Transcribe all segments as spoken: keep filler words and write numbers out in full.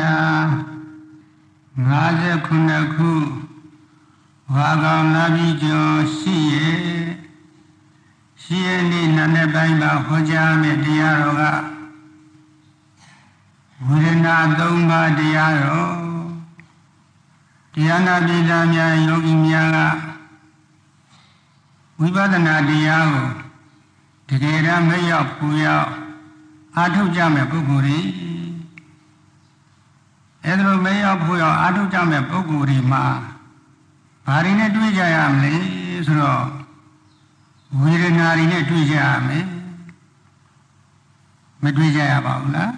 ငါးဆယ်ခုနှစ်ခုဝါကောင်လာပြီးကျော်ရှိရဲ့ရှိရဲ့နေ့နံနက်ပိုင်းမှာဟောကြားမယ့်တရားတော်ကဝေဒနာသုံးပါးတရားတော်တရားနာပိဋကများယောဂီများကဝိပဿနာတရားကိုတကယ်တမ်းမရောက်ပူရောက်အားထုတ်ကြမဲ့ပုဂ္ဂိုလ်တွေအဲဒါလိုမရောက်ပူရောက်အားထုတ်ကြမဲ့ပုဂ္ဂိုလ်တွေမှာဘာတွေနဲ့တွေ့ကြရမလဲဆိုတော့ဝေဒနာတွေနဲ့တွေ့ကြရမယ်မတွေ့ကြရပါဘူးလား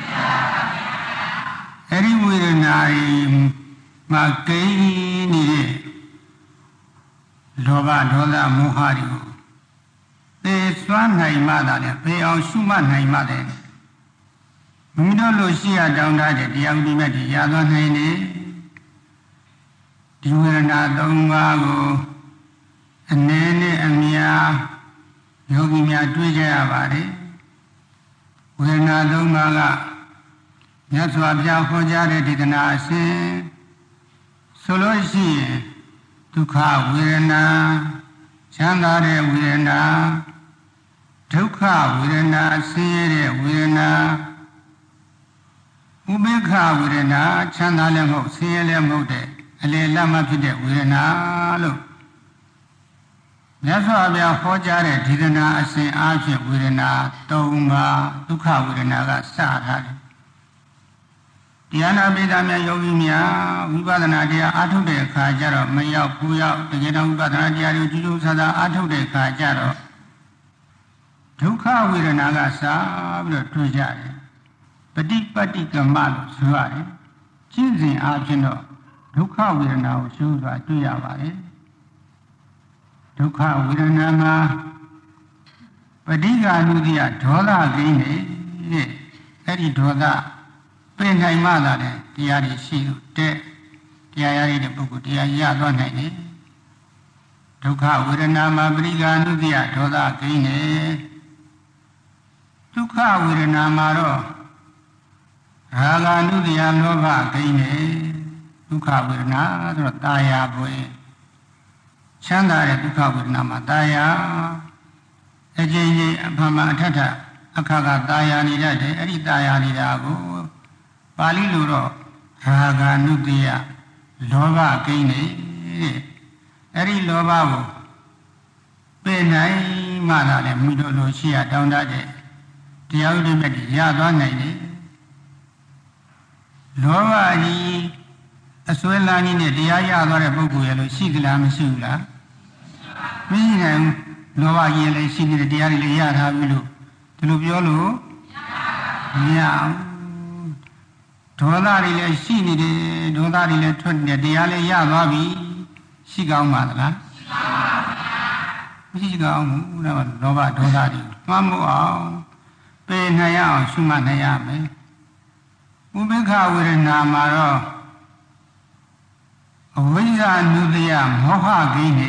အဲ့ဒီဝေဒနာတွေမှာကိန်းနေတဲ့လောဘဒေါသမောဟတွေကိုသိစွမ်းနိုင်မှသာလေပေအောင်ရှုမှတ်နိုင်မှတဲ့မိမိတို့လိုရှိရတောင်းတတဲ့တရားဥပဒေမဲ့ရသွားနိုင်တယ်ဒီဝေဒနာသုံးပါးကိုအနေနဲ့အများယောဂီများတွေ့ကြရပါတယ်ဝေဒနာသုံးပါးကမြတ်စွာဘုရားဟောကြားတဲ့ဒေသနာအစဉ်ဆိုလို့ရှိရင်ဒုက္ခဝေဒနာချမ်းသာတဲ့ဝေဒနာဒုက္ခဝေဒနာဆင်းရဲတဲ့ဝေဒနာဥပေက္ခဝေဒနာချမ်းသာလည်းမဟုတ်ဆင်းရဲလည်းမဟုတ်တဲ့အလေလတ်မှဖြစ်တဲ့ဝေဒနာလို့မြတ်စွာဘုရားဟောကြားတဲ့ဒေသနာအစဉ်အားဖြင့်ဝေဒနာသုံးပါးဒုက္ခဝေဒနာကစထားတယ်တရားနာပိဋကများယောဂီများဝိပဿနာတရားအားထုတ်တဲ့အခါကျတော့မရောက်ဘူးရောက်တကယ်တော့ဝိပဿနာတရားတွေကြည့်လို့ဆသာအားထုတ်တဲ့အခါကျတော့ဒုက္ခဝေဒနာကစပြီးတော့တွေ့ကြတယ်ပฏิပတ်တိကမလို့ဆိုရတယ်ကျင့်စဉ်အားဖြင့်တော့ဒုက္ခဝေဒနာကိုရှုစွာတွေ့ရပါတယ်ဒုက္ခဝေဒနာမှာပဋိက္ခာနုတ္တိယဒေါသကိန်းနေတဲ့အဲ့ဒီဒေါသပြင်နိုင်မှသာတဲ့တရားတွေရှိလို့တဲ့တရားရတဲ့ပုဂ္ဂိုလ်တရားရသွားနိုင်တယ်ဒုက္ခဝေဒနာမှာပဋိက္ခာနုတ္တိယဒေါသကိန်းနေဒုက္ခဝေဒနာမှာတော့ရာဂာနုတ္တိယလောဘကိန်းနေဒုက္ခဝေဒနာဆိုတော့တာယာပွေချမ်းသာတဲ့ဒုက္ခဝေဒနာမှာတာယာအကျဉ်းချင်းအဖမအထထအခါကတာယာနေတတ်တယ်အဲ့ဒီတာယာနေတာကိုပါဠိလိုတော့ရာဂာနုတ္တိယလောဘကိန်းနေတဲ့အဲ့ဒီလောဘကိုပယ်နိုင်မှသာလေမိတို့လိုရှိရတောင်းတတဲ့တရားဥဒိမဲ့ရသွားနိုင်တယ်လောဘကြီးအစွဲလန်းကြီးနဲ့တရားရသွားတဲ့ပုဂ္ဂိုလ်ရဲ့လို့ရှိကြလားမရှိဘူးလားမရှိနိုင်ဘူးလောဘကြီးလည်းရှိနေတဲ့တရားတွေလည်းရထားပြီလို့ဒီလိုပြောလို့မရဘူးဒေါသတွေလည်းရှိနေတယ်ဒေါသတွေလည်းထွက်နေတယ်တရားလည်းရသွားပြီရှိကောင်းပါသလားမရှိကောင်းဘူးဒါကလောဘဒေါသတွေမှတ်မှုအောင်ပယ်နိုင်ရအောင်ရှုမှတ်နိုင်ရမယ်ဥပေက္ခဝေဒနာမှာတော့အဝိဇ္ဇာနုတ္တိယမောဟကိန်းနေ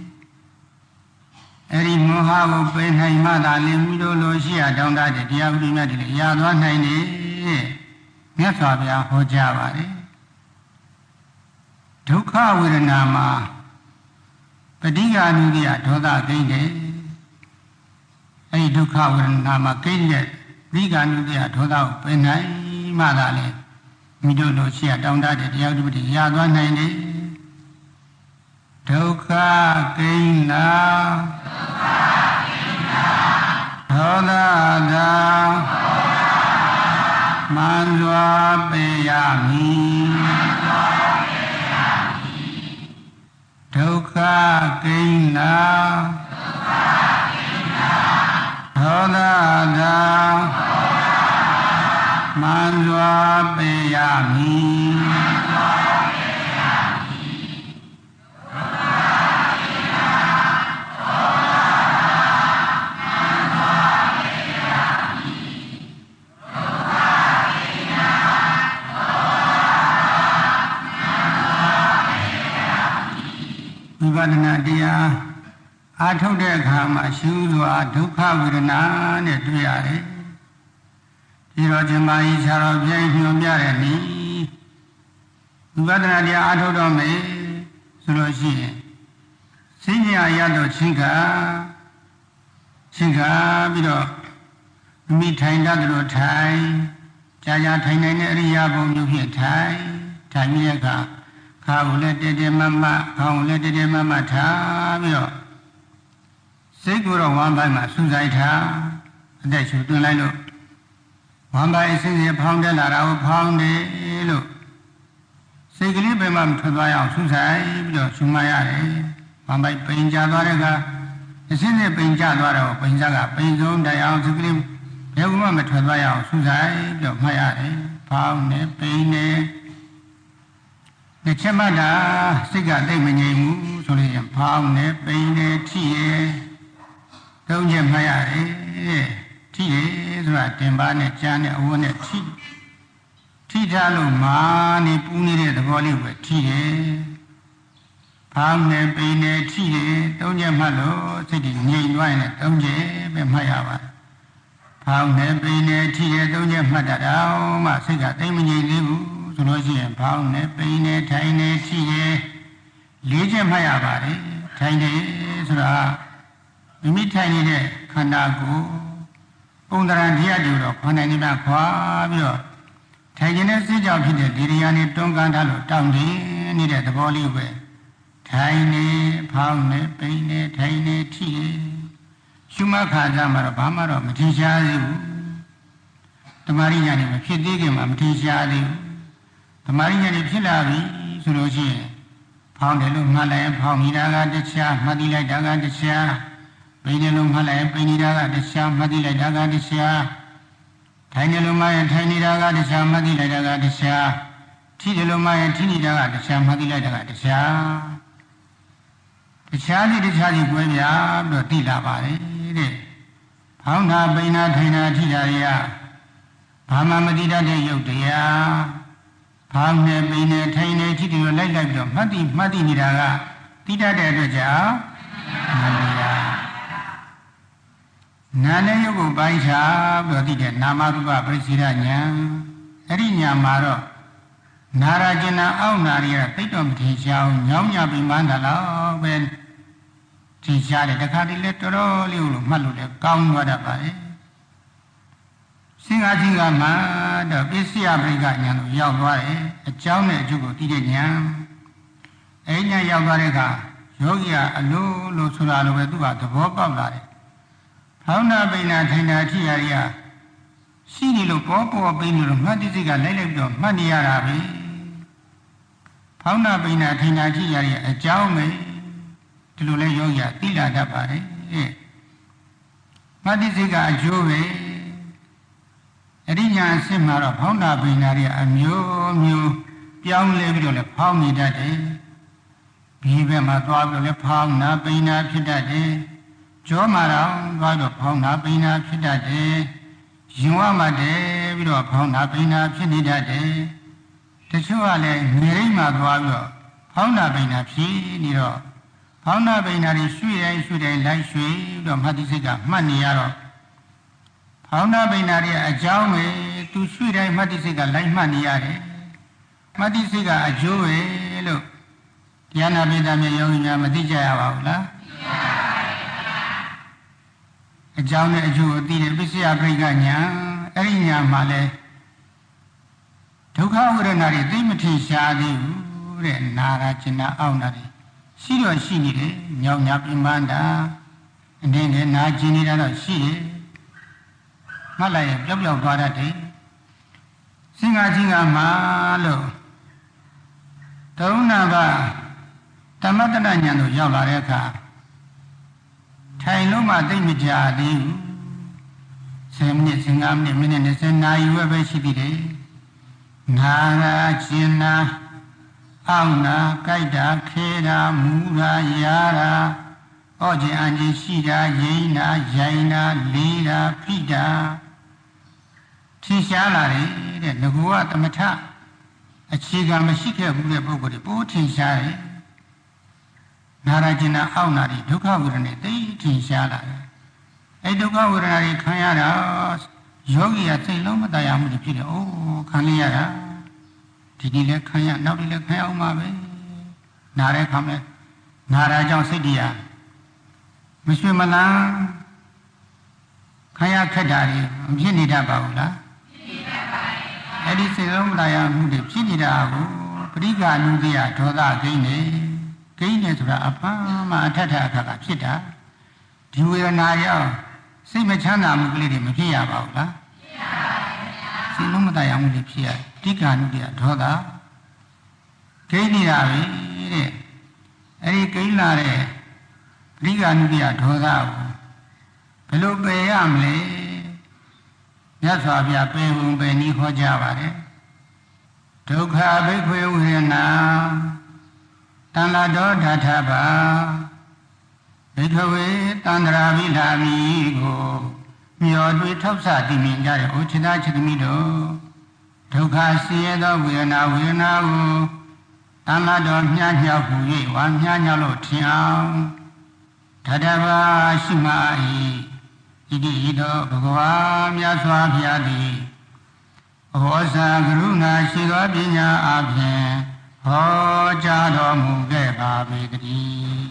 အဲ့ဒီမောဟကိုပယ်နိုင်မှသာလင်မိတို့လိုရှိရတောင်းတတဲ့တရားဥပဒေမြတ်တွေရသွားနိုင်တယ်မြတ်စွာဘုရားဟောကြားပါတယ်ဒုက္ခဝေဒနာမှာပဋိက္ခာနုတ္တိယဒေါသကိန်းတယ်အဲ့ဒီဒုက္ခဝေဒနာမှာကိန်းတဲ့ပဋိက္ခာနုတ္တိယဒေါသကိုပယ်နိုင်မှသာလေမိတို့လိုရှိရတောင်းတတဲ့တရားဥပဒေရသွားနိုင်တယ်ဒုက္ခကိန်းနာဒုက္ခကိန်းနာဒေါသသာမန္စွာပေယမိဒုက္ခကိန်းနာဒေါသသာမန္စွာပေယမိဝိပဿနာတရားအားထုတ်တဲ့အခါမှာရှုစွာဒုက္ခဝေဒနာနဲ့တွေ့ရတယ်ဒီတော့ဇမကြီးခြားတော်ပြိုင်ညွှန်ပြတဲ့နည်းဝိပဿနာတရားအားထုတ်တော့မယ်ဆိုလို့ရှိရင်စိညာရတော့ချင်းခါချင်းခါပြီးတော့မိထိုင်တတ်တယ်လို့ထိုင်ကြာကြာထိုင်နိုင်တဲ့အရိယာဘုံမျိုးဖြင့်ထိုင်ထိုင်ပြီးတဲ့အခါခါကိုလည်းတည်တည်မမခေါင်းကိုလည်းတည်တည်မမထားပြီးတော့စိတ်ကိုတော့ဝမ်းပိုင်းမှာစူးစိုက်ထားအသက်ရှူသွင်းလိုက်လို့ဝမ်းပိုင်းအစဉ်စဉ်ဖောင်းတက်လာတာကိုဖောင်းတယ်လို့စိတ်ကလေးပဲမှမထွက်သွားရအောင်စူးစိုက်ပြီးတော့ရှူမှရတယ်ဝမ်းပိုင်းပိန်ကြသွားတဲ့အခါအစဉ်စဉ်ပိန်ကြသွားတော့ပိန်ကြကပိန်ဆုံးတိုင်အောင်စိတ်ကလေးဘယ်မှမထွက်သွားရအောင်စူးစိုက်ပြီးတော့မှတ်ရတယ်ဖောင်းနေပိန်နေတစ်ချက်မှတာစိတ်ကတိတ်မငြိမ်ဘူးဆိုလို့ရင်ဖောင်းနေပိန်နေထိရသုံးချက်မှတ်ရတယ်ထိရဆိုတာတင်ပါနဲ့ကြားနဲ့အဝတ်နဲ့ထိထိထားလို့မာနေပူနေတဲ့သဘောလေးပဲထိတယ်ဖောင်းနေပိန်နေထိရသုံးချက်မှတ်လို့စိတ်ကြီးငြိမ်သွားရင်သုံးချက်ပဲမှတ်ရပါတယ်ဖောင်းနေပိန်နေထိရသုံးချက်မှတ်တာတော့မှစိတ်ကတိတ်မငြိမ်သေးဘူးဆိုလို့ရှိရင်ဖောင်းနေပိန်နေထိုင်နေထိရလေးချက်မှတ်ရပါတယ်ထိုင်နေဆိုတာမိမိထိုင်နေတဲ့ခန္ဓာကိုယ်ပုံသဏ္ဍာန်တရားတွေတော့ခန္ဓာနိဗ္ဗာန်ခွာပြီးတော့ထိုင်နေတဲ့စိတ်ကြောင့်ဖြစ်တဲ့ဒီရိယာနဲ့တွန်းကန်ထားလို့တောင်းတနေတဲ့သဘောလေးပဲထိုင်နေဖောင်းနေပိန်နေထိုင်နေထိရရှုမှတ်ခါကြမှာတော့ဘာမှတော့မထင်ရှားသေးဘူးတမာရိညာနဲ့မဖြစ်သေးခင်မှာမထင်ရှားသေးဘူးတမာရိညာနဲ့ဖြစ်လာပြီဆိုလို့ရှိရင်ဖောင်းတယ်လို့မှတ်လိုက်ရင်ဖောင်းနေတာကတခြားမှတ်သိလိုက်တာကတခြားပိန်တယ်လို့မှတ်လိုက်ရင်ပိန်နေတာကတခြားမှတ်သိလိုက်တာကတခြားထိုင်တယ်လို့မှတ်ရင်ထိုင်နေတာကတခြားမှတ်သိလိုက်တာကတခြားထိတယ်လို့မှတ်ရင်ထိနေတာကတခြားမှတ်သိလိုက်တာကတခြားတခြားဒီတခြားဒီကွဲပြားပြီးတော့သိလာပါတယ်တဲ့ဖောင်းတာပိန်တာထိုင်တာထိတာတွေကဘာမှမသိတတ်တဲ့ယုတ်တရားဖောင်းနေပိန်နေထိုင်နေထိတယ်လို့လိုက်လိုက်ပြီးတော့မှတ်သိမှတ်သိနေတာကသိတတ်တဲ့အတွက်ကြောင့်နာတရားနာနဲ့ယုတ်ကိုပိုင်းခြားပြီးတော့သိတဲ့နာမရူပပရိစ္ဆေဒဉာဏ်အဲ့ဒီဉာဏ်မှာတော့နာရကျင်နာအောက်နာတွေကသိတော့မထင်ရှားဘူးညောင်းညပြီးမှန်းတာတော့ပဲထင်ရှားတယ်တခါတည်းလဲတော်တော်လေးလို့မှတ်လို့လဲကောင်းသွားတတ်ပါလေစင်္ဃာချင်းကမှတော့ပစ္စယပရိက္ခဉာဏ်ကိုရောက်သွားတယ်အကြောင်းနဲ့အကျိုးကိုသိတဲ့ဉာဏ်အဲ့ဉာဏ်ရောက်သွားတဲ့အခါယောဂီကအလိုလိုဆိုတာလိုပဲသူကသဘောပေါက်လာတယ်ဖောင်းနာပိန်နာထိုင်နာထိရာတွေကရှိနေလို့ပေါ်ပေါ်ပိန်နေလို့မှတ်သိစိတ်ကလိုက်လိုက်ပြီးတော့မှတ်နေရတာပဲဖောင်းနာပိန်နာထိုင်နာထိရာတွေအကြောင်းပဲဒီလိုလဲယောဂီကသိလာတတ်ပါတယ်အဲမှတ်သိစိတ်ကအကျိုးပဲအရိညာအစစ်မှာတော့ဖောင်းနာပိန်နာတွေအမျိုးမျိုးပြောင်းလဲပြီးတော့လဲဖောင်းနေတတ်တယ်ဒီဘက်မှာသွားပြီးတော့လဲဖောင်းနာပိန်နာဖြစ်တတ်တယ်ကြောမှာတော့သွားတော့ဖောင်းနာပိန်နာဖြစ်တတ်တယ်ရင်ဝမှာတည်းပြီးတော့ဖောင်းနာပိန်နာဖြစ်နေတတ်တယ်တချို့ကလည်းငရိမ့်မှာသွားပြီးတော့ဖောင်းနာပိန်နာဖြစ်နေတော့ဖောင်းနာပိန်နာတွေရွှေ့တိုင်းရွှေ့တိုင်းလိုက်ရွှေ့ပြီးတော့မှတ်သိစိတ်ကမှတ်နေရတော့ဖောင်းနာပိန်နာတွေအကြောင်းပဲသူရွှေ့တိုင်းမှတ်သိစိတ်ကလိုက်မှတ်နေရတယ်မှတ်သိစိတ်ကအကျိုးပဲလို့တရားနာပိဋကမြေယောဂီများမသိကြရပါဘူးလားအကြောင်းနဲ့အကျိုးကိုသိတဲ့ပစ္စယပရိက္ခဉာဏ်အဲ့ဒီဉာဏ်မှာလဲဒုက္ခဝေဒနာတွေသိမထင်ရှားသေးဘူးတဲ့နာရာကျင်နာအောင့်တာတွေရှိတော့ရှိနေတယ်ညောင်ညာပြင်းပန်းတာအနေနဲ့နာကျင်နေတာတော့ရှိတယ်မှတ်လိုက်ရင်ပျောက်ပျောက်သွားတတ်တယ်စင်္ဃာချင်းကမှာလို့သုံးနာပါတမတ္တနာဉာဏ်တို့ရောက်လာတဲ့အခါထိုင်လို့မှသိမကြသေးဘူးဆယ်မိနစ်ဆယ်ငါးမိနစ်မိနစ်၂၀နာရီဝက်ပဲရှိသေးတယ်နာရာကျင်နာအောင့်နာကြိုက်တာခဲတာမူတာရာတာဩကျင်အန်ကြီးရှိတာရိမ့်တာရိုင်တာလေးတာဖိတာထင်ရှားလာတယ်တဲ့ငကူကသမထအခြေခံမရှိခဲ့ဘူးတဲ့ပုဂ္ဂိုလ်တွေပိုးထင်ရှားတယ်နာရကျင်နာအောင့်နာတွေဒုက္ခဝေဒနာတွေသိထင်ရှားလာတယ်အဲဒုက္ခဝေဒနာတွေခံရတာယောဂီကစိတ်လုံးမတရားမှုတွေဖြစ်တယ်အိုးခံရရတာဒီဒီလည်းခံရနောက်ဒီလည်းခံရအောင်ပါပဲနားတဲ့ခါမဲ့နားတာကြောင့်စိတ်တရားမရွှေမလန်းခံရခက်တာတွေမဖြစ်နေတတ်ပါဘူးလားဖြစ်နေတတ်ပါရဲ့အဲ့ဒီစိတ်လုံးမတရားမှုတွေဖြစ်နေတာကိုပရိက္ခဏုတိယဒေါသဂိမ်းနေဂိမ်းနေဆိုတာအပန်းမှအထက်ထအခါကဖြစ်တာဒီဝေဒနာရောက်စိတ်မချမ်းသာမှုကလေးတွေမဖြစ်ရပါဘူးလားဖြစ်ရပါရဲ့စိတ်လုံးမတရားမှုတွေဖြစ်ရပရိက္ခဏုတိယဒေါသဂိမ်းနေတာပဲတဲ့အဲ့ဒီဂိမ်းလာတဲ့ပရိက္ခဏုတိယဒေါသကိုဘယ်လိုပယ်ရမလဲမြတ်စွာဘုရားပယ်ပုံပယ်နည်းဟောကြားပါတယ်ဒုက္ခဘိက္ခွေဝေဒနာတဏ္ဍဒေါဓထဘာဘိက္ခဝေတန္တရာဝိလာမီကိုမျောတွေထောက်ဆတည်မြင်ကြတဲ့ဩချစ်သားချစ်သမီးတို့ဒုက္ခဆင်းရဲသောဝေဒနာဝေဒနာကိုတဏ္ဍဒေါမြားညောက်ဟူ၍ဝါမြားညောက်လို့ထင်အောင်ဓထဘာရှိမှ၏ဣတိဟိတောဘဂဝါမြတ်စွာဘုရားသည်ဘောဇာကရုဏာရှိသောပညာအဖြင့်ဟောကြားတော်မူခဲ့ပါပေတည်း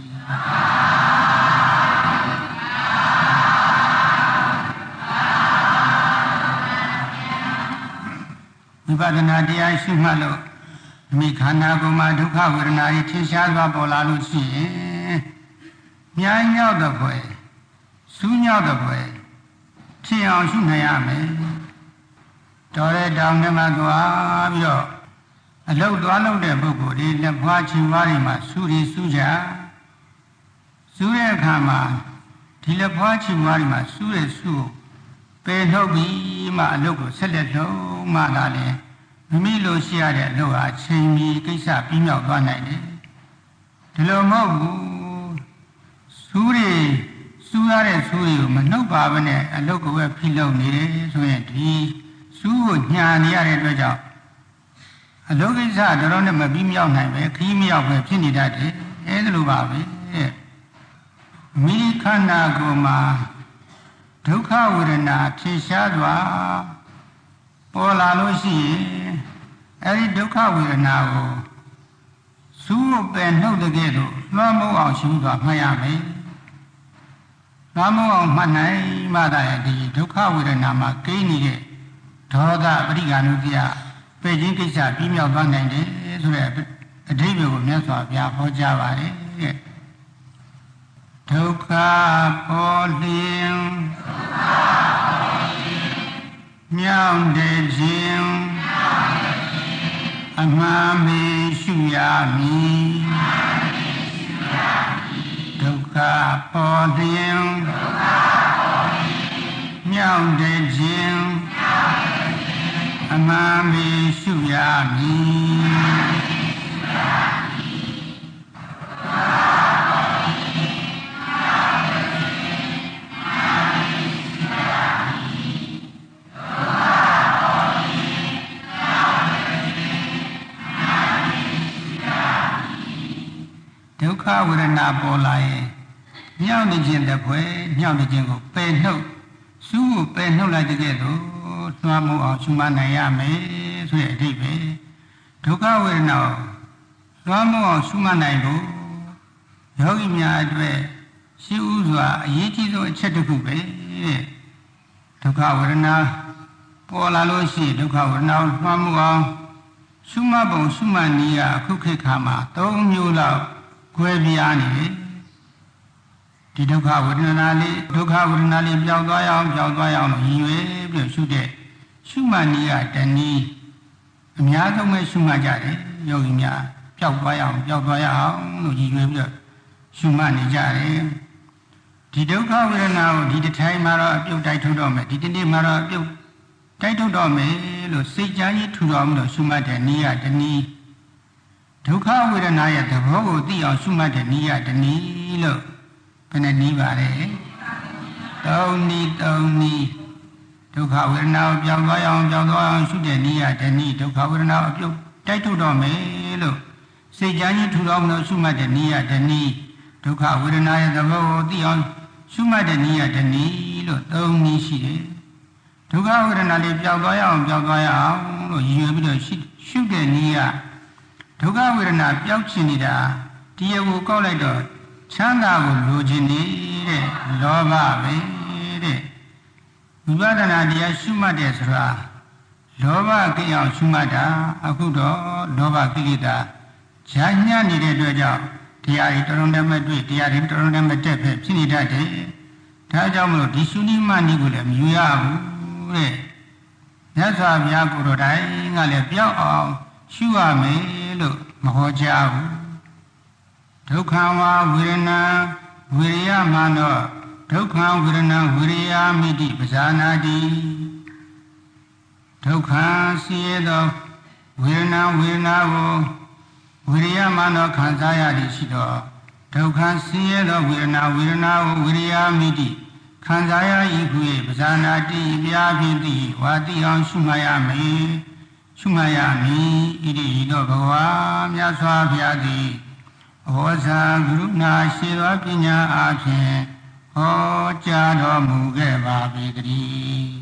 ဝိပဿနာတရားရှိမှလို့မိခန္ဓာကိုယ်မှာဒုက္ခဝေဒနာတွေထင်ရှားစွာပေါ်လာလို့ရှိရင်မြားညောက်တဲ့ဘွယ်စူးညောက်တဲ့ဘွယ်ထင်အောင်ရှုနိုင်ရမယ်တော်တဲ့တောင်ထဲမှာသွားပြီးတော့အလုတ်သွားလို့တဲ့ပုဂ္ဂိုလ်ဒီလက်ဖွားချီဝါးတွေမှာစူးရီစူးကြစူးတဲ့အခါမှာဒီလက်ဖွားချီဝါးတွေမှာစူးတဲ့စူးပယ်ထုတ်ပြီးမှအလုတ်ကိုဆက်လက်လုံးမှလာတယ်မိမိလိုရှိရတဲ့အလုတ်ဟာချိန်မီကိစ္စပြီးမြောက်သွားနိုင်တယ်ဒီလိုမဟုတ်ဘူးစူးရီစူးရတဲ့စူးရီကိုမနှုတ်ပါဘဲနဲ့အလုတ်ကိုပဲဖိလုပ်နေတယ်ဆိုရင်ဒီစူးကိုညာနေရတဲ့အတွက်ကြောင့်အလုတ်ကိစ္စတော်တော်နဲ့မပြီးမြောက်နိုင်ပဲခီးမြောက်ပဲဖြစ်နေတတ်တယ်အဲဒါလိုပါပဲတဲ့မိခန္ဓာကိုယ်မှာဒုက္ခဝေဒနာထင်ရှားစွာပေါ်လာလို့ရှိရင်အဲဒီဒုက္ခဝေဒနာကိုစူးပယ်နှုတ်တဲ့ကဲ့သို့လွှမ်းမိုးအောင်ရှုသွားမှတ်ရမယ်လွှမ်းမိုးအောင်မှတ်နိုင်မှသာဒီဒုက္ခဝေဒနာမှာကိန်းနေတဲ့ဒေါသပရိက္ခဏုတိယပယ်ခြင်းကိစ္စပြီးမြောက်သွားနိုင်တယ်ဆိုတဲ့အဓိပ္ပာယ်ကိုမြတ်စွာဘုရားဟောကြားပါတယ်တဲ့ဒုက္ခပေါ်လျင်မြောင်တဲ့ခြင်းအမှန်မေရှုရမည်ဒုက္ခပေါ်လျင်မြောင်တဲ့ခြင်းအမှန်မေရှုရမည်ဒုက္ခဝေဒနာပေါ်လာရင်ညောင်းနေခြင်းတစ်ဖွဲညောင်းနေခြင်းကိုပယ်နှုတ်စူးကိုပယ်နှုတ်လိုက်တဲ့ကဲ့သို့လွှမ်းမိုးအောင်ရှုမှတ်နိုင်ရမယ်ဆိုတဲ့အဓိပ္ပာယ်ဒုက္ခဝေဒနာလွှမ်းမိုးအောင်ရှုမှတ်နိုင်ဖို့ယောဂီများအတွက်ရှိဥစွာအရေးကြီးဆုံးအချက်တစ်ခုပဲတဲ့ဒုက္ခဝေဒနာပေါ်လာလို့ရှိရင်ဒုက္ခဝေဒနာလွှမ်းမိုးအောင်ရှုမှတ်ပုံရှုမှတ်နည်းကအခုခေတ်ခါမှာသုံးမျိုးလောက်ကွဲပြားနေတယ်ဒီဒုက္ခဝေဒနာလေးဒုက္ခဝေဒနာလေးပျောက်သွားရအောင်ပျောက်သွားရအောင်လို့ရည်ရွယ်ပြီးရှုတဲ့ရှုမှတ်နည်းကတနည်းအများဆုံးပဲရှုမှတ်ကြတယ်ယောဂီများပျောက်သွားရအောင်ပျောက်သွားရအောင်လို့ရည်ရွယ်ပြီးရှုမှတ်နေကြတယ်ဒီဒုက္ခဝေဒနာကိုဒီတစ်ထိုင်မှာတော့အပြုတ်တိုက်ထုတ်တော့မယ်ဒီတစ်နေ့မှာတော့အပြုတ်တိုက်ထုတ်တော့မယ်လို့စိတ်ကြမ်းကြီးထူတော်မှုလို့ရှုမှတ်တဲ့နည်းကတနည်းဒုက္ခဝေဒနာရဲ့သဘောကိုသိအောင်ရှုမှတ်တဲ့နည်းကတနည်းလို့ဘယ်နဲ့နည်းပါလဲသုံးနည်းသုံးနည်းဒုက္ခဝေဒနာကိုပြောင်းသွားအောင်ပြောင်းသွားအောင်ရှုတဲ့နည်းကတနည်းဒုက္ခဝေဒနာကိုအပြုတ်တိုက်ထုတ်တော့မယ်လို့စိတ်ကြမ်းကြီးထူတော်မှုလို့ရှုမှတ်တဲ့နည်းကတနည်းဒုက္ခဝေဒနာရဲ့သဘောကိုသိအောင်ရှုမှတ်တဲ့နည်းကတနည်းလို့သုံးနည်းရှိတယ်ဒုက္ခဝေဒနာလေးပြောင်းသွားရအောင်ပြောင်းသွားရအောင်လို့ရည်ရွယ်ပြီးတော့ရှုတဲ့နည်းကဒုက္ခဝေဒနာပျောက်ချင်နေတာတရားကိုကောက်လိုက်တော့ချမ်းသာကိုလိုချင်နေတဲ့လောဘပဲတဲ့ဝိပဿနာတရားရှုမှတ်တယ်ဆိုတာလောဘကိအောင်ရှုမှတ်တာအခုတော့လောဘကိလေသာဈာညံ့နေတဲ့အတွက်ကြောင့်တရားတွေတော်တော်နဲ့မတွေ့တရားတွေတော်တော်နဲ့မတက်ပဲဖြစ်နေတတ်တယ်ဒါကြောင့်မလို့ဒီရှုနိမနည်းကိုလည်းမယူရဘူးတဲ့မြတ်စွာဘုရားကိုယ်တော်တိုင်ကလည်းပြောက်အောင်ရှုရမယ်လို့မဟောကြားဘူးဒုက္ခဝါဝေဒနာဝိရိယမနောဒုက္ခဝေဒနာဝိရိယမိတိပဇာနာတိဒုက္ခဆင်းရဲသောဝေဒနာဝေဒနာကိုဝိရိယမနောခံစားရသည်ရှိသောဒုက္ခဆင်းရဲသောဝေဒနာဝေဒနာကိုဝိရိယမိတိခံစားရ၏ဟု၏ပဇာနာတိပြာဖြင့်သည်ဝါတိအောင်ရှုမှတ်ရမည်ရှုမှတ်ရမည်ဣတိဤသောဘဂဝါမြတ်စွာဘုရားသည်ဩဇာကရုဏာရှိသောပညာအားဖြင့်ဟောကြားတော်မူခဲ့ပါပေတည်း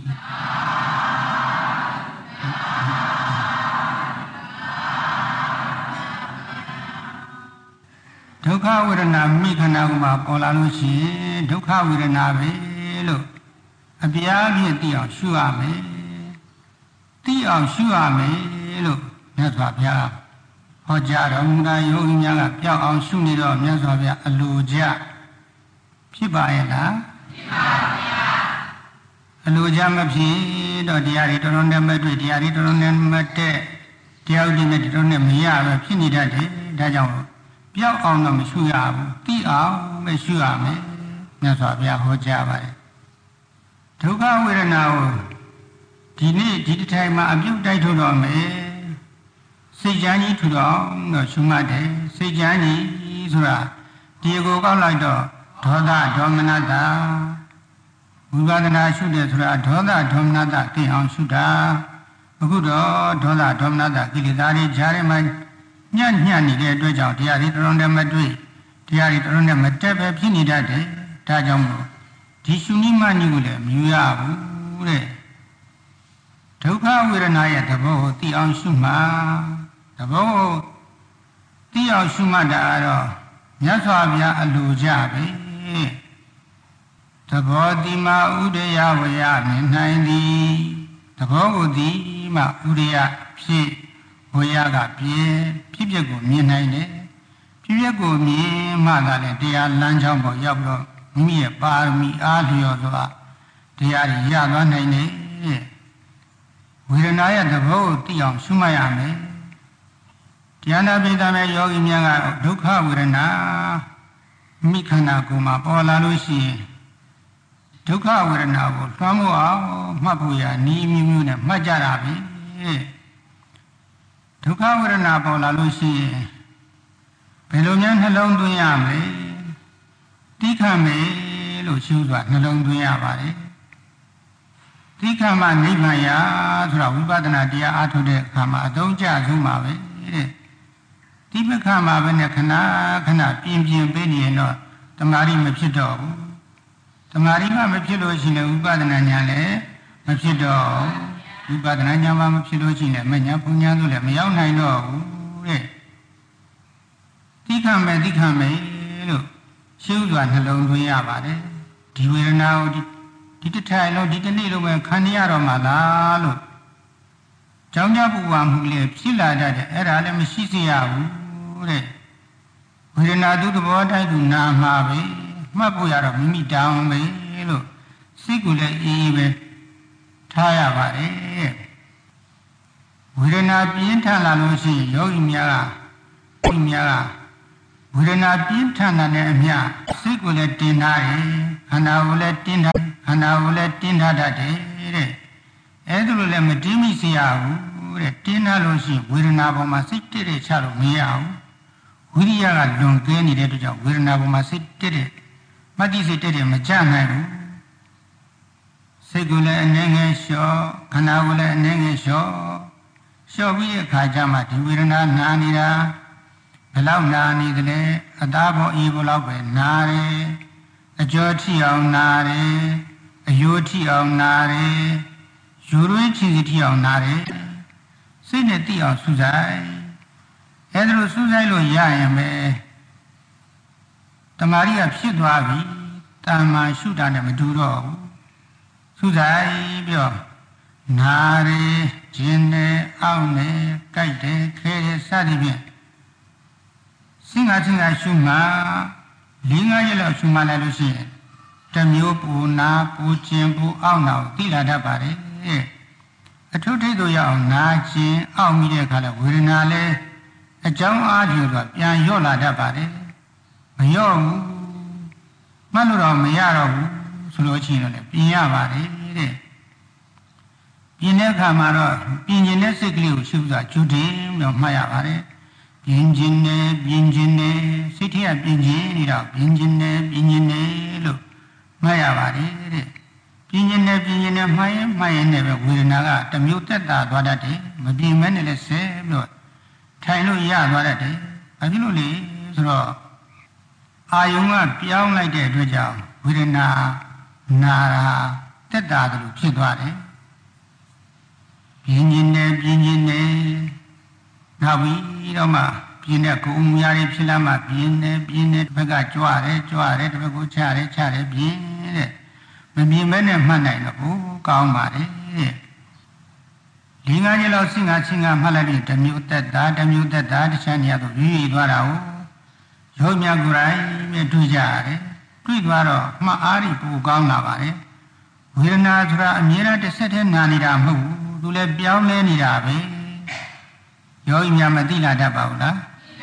ဒုက္ခဝေဒနာမိခန္ဓာကိုမှပေါ်လာလို့ရှိရင်ဒုက္ခဝေဒနာပဲလို့အပြားဖြင့်သိအောင်ရှုရမယ်သိအောင်ရှုရမယ်လို့မြတ်စွာဘုရားဟောကြားတော်မူတာယောဂီများကပြောက်အောင်ရှုနေတော့မြတ်စွာဘုရားအလိုကြဖြစ်ပါရဲ့လားဖြစ်ပါဗျာအလိုကြမဖြစ်တော့တရားတွေတော်တော်နဲ့မတွေ့တရားတွေတော်တော်နဲ့မတက်တရားဥဒိနဲ့တော်တော်နဲ့မရပဲဖြစ်နေတတ်တယ်ဒါကြောင့်ပြောက်အောင်တော့မရှုရဘူးသိအောင်ပဲရှုရမယ်မြတ်စွာဘုရားဟောကြားပါတယ်ဒုက္ခဝေဒနာကိုဒီနေ့ဒီတစ်ထိုင်မှာအပြုတ်တိုက်ထုတ်တော့မယ်စိတ်ချမ်းကြီးထူတော့တော့ရှုမှတ်တယ်စိတ်ချမ်းကြီးဆိုတာဒီကိုကောက်လိုက်တော့ဒေါသဒေါမနတဝိပဿနာရှုတယ်ဆိုတာဒေါသဒေါမနတသိအောင်ရှုတာအခုတော့ဒေါသဒေါမနတကိလေသာတွေကြားထဲမှာညံ့ညံ့နေတဲ့အတွက်ကြောင့်တရားတွေတော်တော်နဲ့မတွေ့တရားတွေတော်တော်နဲ့မတက်ပဲဖြစ်နေတတ်တယ်ဒါကြောင့်မို့ဒီရှုနိမနည်းကိုလည်းမယူရဘူးတဲ့ဒုက္ခဝေဒနာရဲ့သဘောကိုသိအောင်ရှုမှသဘောကိုသိအောင်ရှုမှတာကတော့မြတ်စွာဘုရားအလိုကြပဲသဘောတိမဥဒယဝရမြင်နိုင်သည်သဘောကိုသိမှဥဒယဖြစ်ဝရကပြည့်ဖြစ်ပျက်ကိုမြင်နိုင်တယ်ဖြစ်ပျက်ကိုမြင်မှသာလေတရားလမ်းကြောင်းပေါ်ရောက်တော့မိမိရဲ့ပါရမီအားလျော်စွာတရားတွေရသွားနိုင်တယ်ဝေဒနာရဲ့သဘောကိုသိအောင်ရှုမှတ်ရမယ်တရားနာပိဋကမဲ့ယောဂီများကဒုက္ခဝေဒနာမိခန္ဓာကိုယ်မှာပေါ်လာလို့ရှိရင်ဒုက္ခဝေဒနာကိုလွှမ်းမိုးအောင်မှတ်ဖို့ရဤမျိုးမျိုးနဲ့မှတ်ကြတာပဲဒုက္ခဝေဒနာပေါ်လာလို့ရှိရင်ဘယ်လိုများနှလုံးသွင်းရမလဲတိခတ်မယ်လို့ရှုစွာနှလုံးသွင်းရပါတယ်တိခတ်မှနိဗ္ဗာန်ရဆိုတာဝိပဿနာတရားအားထုတ်တဲ့အခါမှာအသုံးကျဆုံးပါပဲတဲ့တိပခမှာပဲနဲ့ခဏခဏပြင်းပြင်းပေးနေရင်တော့တမာရီမဖြစ်တော့ဘူးတမာရီမှမဖြစ်လို့ရှိရင်ဝိပဿနာဉာဏ်လည်းမဖြစ်တော့ဝိပဿနာဉာဏ်မှမဖြစ်လို့ရှိရင်မဉဏ်ဘုံဉာဏ်တို့လည်းမရောက်နိုင်တော့ဘူးတဲ့တိခမယ်တိခမယ်လို့ရှုစွာနှလုံးသွင်းရပါတယ်ဒီဝေဒနာကိုဒီတစ်ထိုင်လုံးဒီတစ်နေ့လုံးပဲခံရတော့မှလားလို့ကြောင်းကြပူပါမှုလေဖြစ်လာတတ်တယ်အဲ့ဒါလည်းမရှိစေရဘူးတဲ့ဝေဒနာသူသဘောတိုင်းသူနာမှာပဲမှတ်ဖို့ရတော့မိမိတောင်းပဲလို့စိတ်ကိုလည်းအေးအေးပဲထားရပါတယ်ဝေဒနာပြင်းထန်လာလို့ရှိရင်ယောဂီများကယောဂီများကဝေဒနာပြင်းထန်တဲ့အမျှစိတ်ကိုလည်းတင်းထားတယ်ခန္ဓာကိုလည်းတင်းထားခန္ဓာကိုလည်းတင်းထားတတ်တယ်တဲ့အဲ့ဒါလိုလည်းမတင်းမိစေရဘူးတဲ့တင်းထားလို့ရှိရင်ဝေဒနာပေါ်မှာစိတ်တည့်တည့်ချလို့မရဘူးဝိရိယကလွန်ကဲနေတဲ့အတွက်ကြောင့်ဝေဒနာပေါ်မှာစိတ်တည့်တည့်မတိစိတ်တည့်တည့်မချနိုင်ဘူးစိတ်ကိုလည်းအနေငယ်လျှော့ခန္ဓာကိုလည်းအနေငယ်လျှော့လျှော့ပြီးအခါကျမှဒီဝေဒနာနာနေတာဘယ်လောက်နာနေသလဲအသားပေါ်အေးဘလောက်ပဲနာတယ်အကျော်ထိအောင်နာတယ်အယိုးထိအောင်နာတယ်ယူရင်းချီစီထိအောင်နာတယ်စိတ်နဲ့သိအောင်စူးစိုက်အဲဒါလိုစူးစိုက်လို့ရရင်ပဲတမာရီကဖြစ်သွားပြီတာမန်ရှုတာနဲ့မတူတော့ဘူးစူးစိုက်ပြီးတော့နာရီကျင်နေအောင်နေကြိုက်တယ်ခဲတယ်စသည်ဖြင့်စင်္ဂါစင်္ဂါရှုမှလေးငါးရက်လောက်ရှုမှလိုက်လို့ရှိရင်တမျိုးပူနာပူခြင်းပူအောင်တော့သိလာတတ်ပါတယ်အထုထိတ်တို့ရအောင်နာခြင်းအောင်မိတဲ့အခါလဲဝေဒနာလဲအကြောင်းအားဖြင့်ဆိုပြန်လျော့လာတတ်ပါတယ်မလျော့ဘူးမှတ်လို့တော့မရတော့ဘူးဆိုလို့ရှိရင်လည်းပြင်ရပါတယ်တဲ့ပြင်တဲ့အခါမှာတော့ပြင်ခြင်းတဲ့စိတ်ကလေးကိုရှုတာကျွတ်တယ်လို့မှတ်ရပါတယ်ပြင်ခြင်းနဲ့ပြင်ခြင်းနဲ့စိတ်ထဲကပြင်ခြင်းနေတော့ပြင်ခြင်းနဲ့ပြင်ခြင်းနဲ့လို့မှတ်ရပါတယ်တဲ့ပြင်ခြင်းနဲ့ပြင်ခြင်းနဲ့မှတ်ရင်မှတ်ရင်လည်းပဲဝေဒနာကတမျိုးတက်တာသွားတတ်တယ်မပြင်မဲနဲ့လည်းဆဲပြီးတော့ထိုင်လို့ရသွားတတ်တယ်ဘာဖြစ်လို့လဲဆိုတော့အာယုံကပြောင်းလိုက်တဲ့အတွက်ကြောင့်ဝေဒနာနာတာတက်တာတို့ဖြစ်သွားတယ်ပြင်းခြင်းနဲ့ပြင်းခြင်းနဲ့နောက်ပြီးတော့မှပြင်းတဲ့ကိုယ်မူရတွေဖြစ်လာမှပြင်းတယ်ပြင်းတဲ့တစ်ဘက်ကကြွတယ်ကြွတယ်တစ်ဘက်ကိုချတယ်ချတယ်ပြင်းတဲ့မမြင်မဲနဲ့မှတ်နိုင်တော့ဘူးကောင်းပါတယ်တဲ့လေးငါးရက်လောက်ဆင်ငါချင်းကမှတ်လိုက်ပြီးတစ်မျိုးတက်တာတစ်မျိုးတက်တာတစ်ချမ်းနေရတော့ရွေ့သွားတာကိုရုပ်မြကိုယ်တိုင်နဲ့တွေ့ကြရတယ်တွေ့သွားတော့မှတ်အားကြီးပိုကောင်းလာပါတယ်ဝေဒနာဆိုတာအမြဲတမ်းတစ်ဆက်တည်းနာနေတာမဟုတ်ဘူးသူလည်းပြောင်းလဲနေတာပဲယောဂီများမသိလာတတ်ပါဘူးလား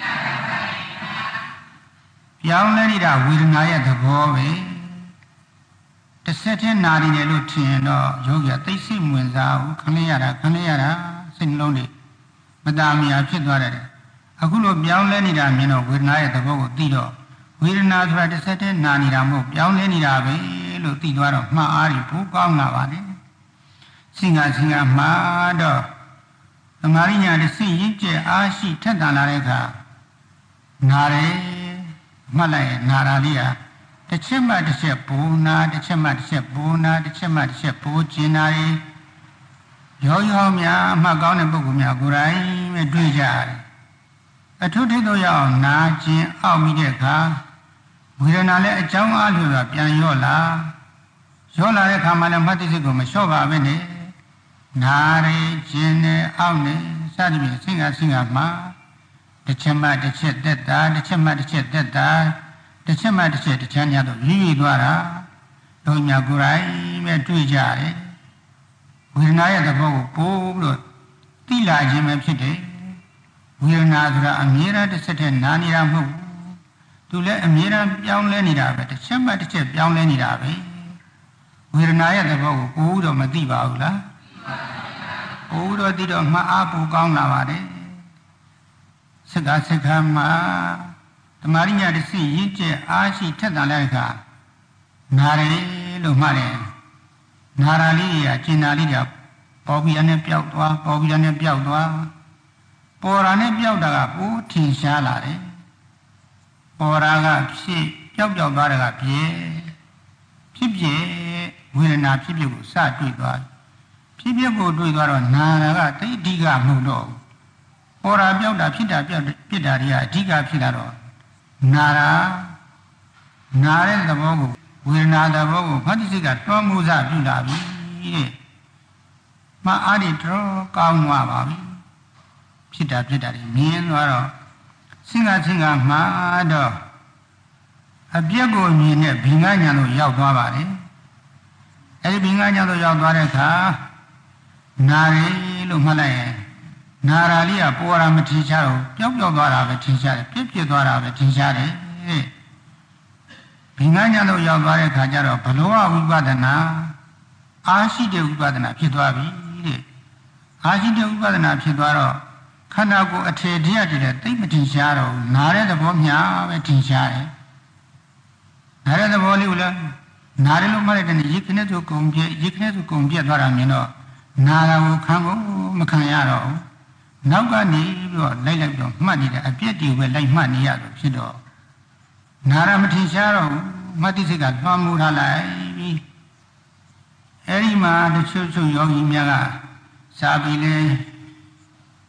ပြောင်းလဲနေတာဝေဒနာရဲ့သဘောပဲတစ်ဆက်တည်းနာနေတယ်လို့ထင်ရင်တော့ယောဂီကသိစိတ်ဝင်စားဘူးခလေးရတာခလေးရတာစိတ်နှလုံးတွေမတာမယာဖြစ်သွားတယ်အခုလိုပြောင်းလဲနေတာမြင်တော့ဝေဒနာရဲ့သဘောကိုသိတော့ဝေဒနာဆိုတာတစ်ဆက်တည်းနာနေတာမဟုတ်ပြောင်းလဲနေတာပဲလို့သိသွားတော့မှတ်အားကြီးပိုကောင်းလာပါလေစင်္ဂါစင်္ဂါမှာတော့သမာရိညာတစ်စိရင့်ကျက်အားရှိထက်တန်လာတဲ့အခါနာတယ်မှတ်လိုက်ရင်နာတာလေးဟာတစ်ချက်မှတစ်ချက်ပူနာတစ်ချက်မှတစ်ချက်ပူနာတစ်ချက်မှတစ်ချက်ပူကျင်နာတွေရောရောများအမှတ်ကောင်းတဲ့ပုဂ္ဂိုလ်များကိုယ်တိုင်ပဲတွေ့ကြရတယ်အထုထိတ်တို့ရအောင်နာခြင်းအောက်မိတဲ့အခါဝေဒနာလည်းအကြောင်းအားလျော်ပြန်ရော့လာရော့လာတဲ့အခါမှလည်းမှတ်သိစိတ်ကိုမလျှော့ပါပဲနဲ့နာရီကျင်နေအောင်နေစသဖြင့်ဆင်္ဂါဆင်္ဂါမှာတစ်ချက်မှတစ်ချက်တက်တာတစ်ချက်မှတစ်ချက်တက်တာတစ်ချက်မှတစ်ချက်တစ်ချမ်းများတော့ရွေ့သွားတာတို့များကိုယ်တိုင်ပဲတွေ့ကြတယ်ဝေဒနာရဲ့သဘောကိုပို့ပြီးတော့သိလာခြင်းပဲဖြစ်တယ်ဝေဒနာဆိုတာအမြဲတမ်းတစ်ဆက်တည်းနာနေတာမဟုတ်ဘူးသူလည်းအမြဲတမ်းပြောင်းလဲနေတာပဲတစ်ချက်မှတစ်ချက်ပြောင်းလဲနေတာပဲဝေဒနာရဲ့သဘောကိုပို့တော့မသိပါဘူးလားပို့တော့သိတော့မှအားပိုကောင်းလာပါတယ်စက္ကစက္ကမှာတမာရိညာတစ်စိရင့်ကျက်အားရှိထက်တန်တဲ့အခါနာတယ်လို့မှတ်တယ်နာရာလေးကြီးကကျင်နာလေးကြီးပေါ်ပြီးနဲ့ပျောက်သွားပေါ်ပြီးနဲ့ပျောက်သွားပေါ်ရာနဲ့ပျောက်တာကပိုထင်ရှားလာတယ်ပေါ်ရာကဖြစ်ပျောက်ပျောက်သွားတာကပြေဖြစ်ပြေဝေဒနာဖြစ်ဖြစ်ကိုစတွေ့သွားဖြစ်ဖြစ်ကိုတွေ့သွားတော့နာရာကတိအဓိကမဟုတ်တော့ပေါ်ရာပျောက်တာဖြစ်တာပျောက်ပြစ်တာတွေကအဓိကဖြစ်လာတော့နာရာနာတဲ့သဘောကိုဝေဒနာသဘောကိုဖတ်သိစိတ်ကတွန်းမှုစပြုလာပြီတဲ့မှအားဒီတော့ကောင်းသွားပါပြီဖြစ်တာဖြစ်တာတွေမြင်သွားတော့စင်္ဂါစင်္ဂါမှာတော့အပြက်ကိုမြင်တဲ့ဘင်္ဂညာတို့ရောက်သွားပါတယ်အဲဒီဘင်္ဂညာတို့ရောက်သွားတဲ့အခါနာရီလို့မှတ်လိုက်ရင်နာရာလေးကပေါ်ရာမထင်ရှားတော့ပျောက်ပျောက်သွားတာပဲထင်ရှားတယ်ပြစ်ပြစ်သွားတာပဲထင်ရှားတယ်တဲ့ဘင်္ဂညာတို့ရောက်သွားတဲ့အခါကျတော့ဘလောဝိပဿနာအာရှိတဲ့ဝိပဿနာဖြစ်သွားပြီတဲ့အာရှိတဲ့ဝိပဿနာဖြစ်သွားတော့ခန္ဓာကိုယ်အထေတရားတည်းတိတ်မထင်ရှားတော့ဘူးနားတဲ့သဘောများပဲထင်ရှားတယ်နားတဲ့သဘောလေးကိုလည်းနားတယ်လို့မှတ်လိုက်တဲ့ရေခနဲ့ဆိုကုံပြည့်ရေခနဲ့ဆိုကုံပြည့်သွားတာမြင်တော့နာတာကိုခံကိုမခံရတော့ဘူးနောက်ကနေပြီးတော့လိုက်လိုက်တော့မှတ်နေတဲ့အပြည့်တွေပဲလိုက်မှတ်နေရလို့ဖြစ်တော့နာရမထင်ရှားတော့ဘူးမတ္တိစိတ်ကလွှမ်းမိုးထားလိုက်ပြီးအဲဒီမှာတချို့ချို့ယောဂီများကစာပေလဲ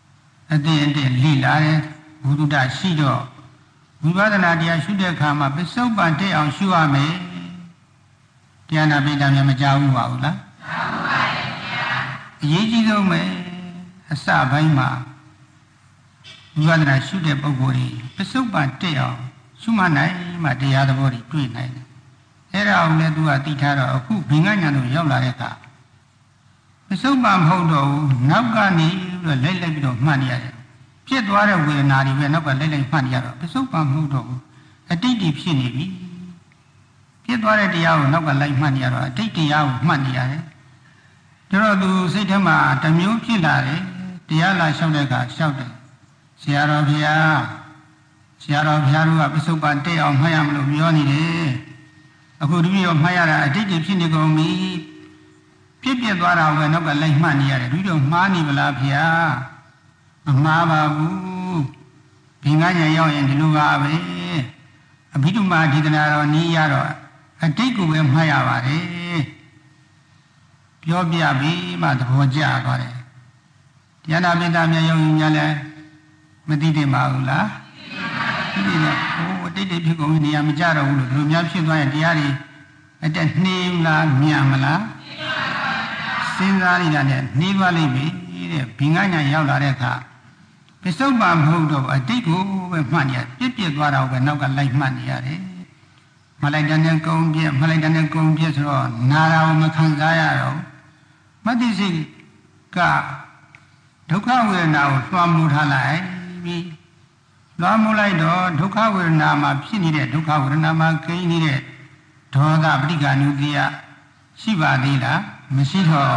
အတိအတိလိလာတဲ့ဘုဒ္ဓရှိတော့ဝိပဿနာတရားရှုတဲ့အခါမှာပစ္စုပန်တက်အောင်ရှုရမယ်တရားနာပိဋကများမကြောက်ဘူးပါဘူးလားကြောက်ပါရဲ့ဗျာအရေးကြီးဆုံးပဲအစပိုင်းမှာဝိပဿနာရှုတဲ့ပုဂ္ဂိုလ်ကြီးပစ္စုပန်တက်အောင်ရှုမှနိုင်မှတရားသဘောတွေတွေ့နိုင်တယ်အဲ့ဒါအောင်လည်းသူကသိထားတော့အခုဘင်္ဂညာတို့ရောက်လာတဲ့အခါပစ္စုပန်မဟုတ်တော့ဘူးနောက်ကနေပြီးတော့လိုက်လိုက်ပြီးတော့မှတ်နေရတယ်ဖြစ်သွားတဲ့ဝေဒနာတွေပဲနောက်ကလိုက်လိုက်မှတ်နေရတော့ပစ္စုပန်မဟုတ်တော့ဘူးအတိတ်တွေဖြစ်နေပြီဖြစ်သွားတဲ့တရားကိုနောက်ကလိုက်မှတ်နေရတော့အတိတ်တရားကိုမှတ်နေရတယ်ဒါတော့သူစိတ်ထဲမှာတစ်မျိုးဖြစ်လာတယ်တရားလာလျှောက်တဲ့အခါလျှောက်တယ်ဆရာတော်ဘုရားဆရာတော်ဘုရားတို့ကပစ္စုပန်တက်အောင်မှတ်ရမလို့ပြောနေတယ်အခုဒီလိုမှတ်ရတာအတိတ်တွေဖြစ်နေကုန်ပြီပြစ်ပြစ်သွားတာပဲနောက်ကလိုက်မှတ်နေရတယ်ဒီတော့မှားနေမလားဘုရားမမှားပါဘူးဘင်္ဂညာရောက်ရင်ဒီလိုပါပဲအဘိဓမ္မာဒေသနာတော်နီးရတော့အတိတ်ကိုပဲမှတ်ရပါတယ်ပြောပြပြီးမှသဘောကျသွားတယ်တရားနာပိဋကများရောက်ရင်များလည်းမသိတယ်ပါဘူးလားသိတယ်နော်ဟိုအတိတ်တွေဖြစ်ကုန်နေရမကြတော့ဘူးလို့ဘယ်လိုများဖြစ်သွားရင်တရားတွေအတက်နှေးလားမြန်မလားစဉ်းစားနေတာနဲ့နှေးသွားလိမ့်မယ်တဲ့ဘင်္ဂညာရောက်လာတဲ့အခါပစ္စုပန်မဟုတ်တော့အတိတ်ကိုပဲမှတ်နေရပြစ်ပြစ်သွားတာကိုပဲနောက်ကလိုက်မှတ်နေရတယ်မလိုက်တဲ့နဲ့ကုံပြက်မလိုက်တဲ့နဲ့ကုံပြက်ဆိုတော့နာတာကိုမခံစားရတော့မတ္တိစိတ်ကဒုက္ခဝေဒနာကိုလွှမ်းမိုးထားလိုက်ပြီးလွှမ်းမိုးလိုက်တော့ဒုက္ခဝေဒနာမှာဖြစ်နေတဲ့ဒုက္ခဝေဒနာမှာကိန်းနေတဲ့ဒေါသပဋိက္ခဏုကိယရှိပါသေးလားမရှိတော့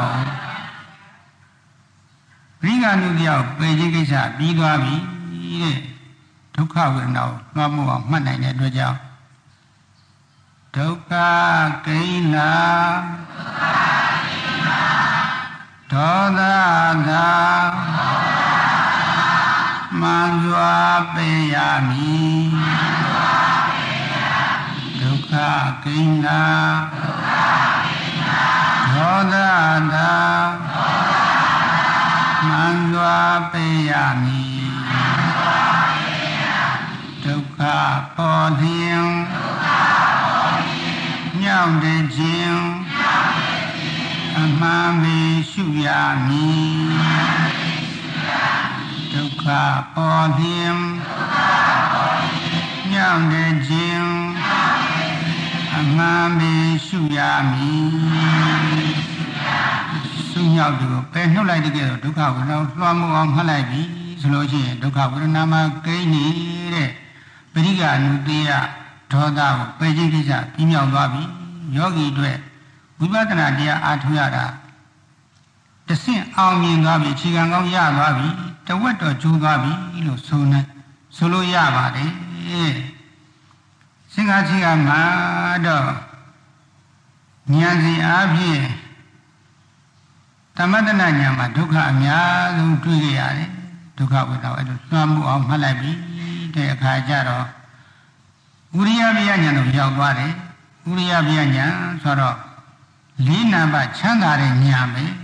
ပဋိက္ခဏုကိယကိုပယ်ခြင်းကိစ္စပြီးသွားပြီတဲ့ဒုက္ခဝေဒနာကိုလွှမ်းမိုးအောင်မှတ်နိုင်တဲ့အတွက်ကြောင့်ဒုက္ခကိန်းလာဒေါသသာမှန်စွာပေရမည်ဒုက္ခကိန်းလာဒေါသသာမှန်စွာပေရမည်ဒုက္ခပေါ်လျင်ညောင်းတဲ့ခြင်းအမှန်ပဲရှုရမည်ဒုက္ခပေါ်လျင်ညောင်းတဲ့ခြင်းအမှန်ပဲရှုရမည်ရှုညောက်သူပဲနှုတ်လိုက်တဲ့ကဲတော့ဒုက္ခဝေဒနာလွှမ်းမိုးအောင်မှတ်လိုက်ပြီဆိုလို့ရှိရင်ဒုက္ခဝေဒနာမှာကိန်းနေတဲ့ပရိက္ခဏုတေယဒေါသကိုပယ်ခြင်းကိစ္စပြီးမြောက်သွားပြီယောဂီအတွက်ဝိပဿနာတရားအားထုတ်ရတာတဆင့်အောင်မြင်သွားပြီခြေခံကောင်းရသွားပြီတဝက်တော့ကျိုးသွားပြီလို့ဆိုနေဆိုလို့ရပါတယ်စင်္ဃာခြေခံမှာတော့ဉာဏ်စီအားဖြင့်သမတနာဉာဏ်မှာဒုက္ခအများဆုံးတွေ့ကြရတယ်ဒုက္ခဝေဒနာအဲ့လိုလွှမ်းမှုအောင်မှတ်လိုက်ပြီတဲ့အခါကျတော့ဥရိယပယဉာဏ်တို့ရောက်သွားတယ်ဥရိယပယဉာဏ်ဆိုတော့လေးနံပါတ်ချမ်းသာတဲ့ဉာဏ်ပဲ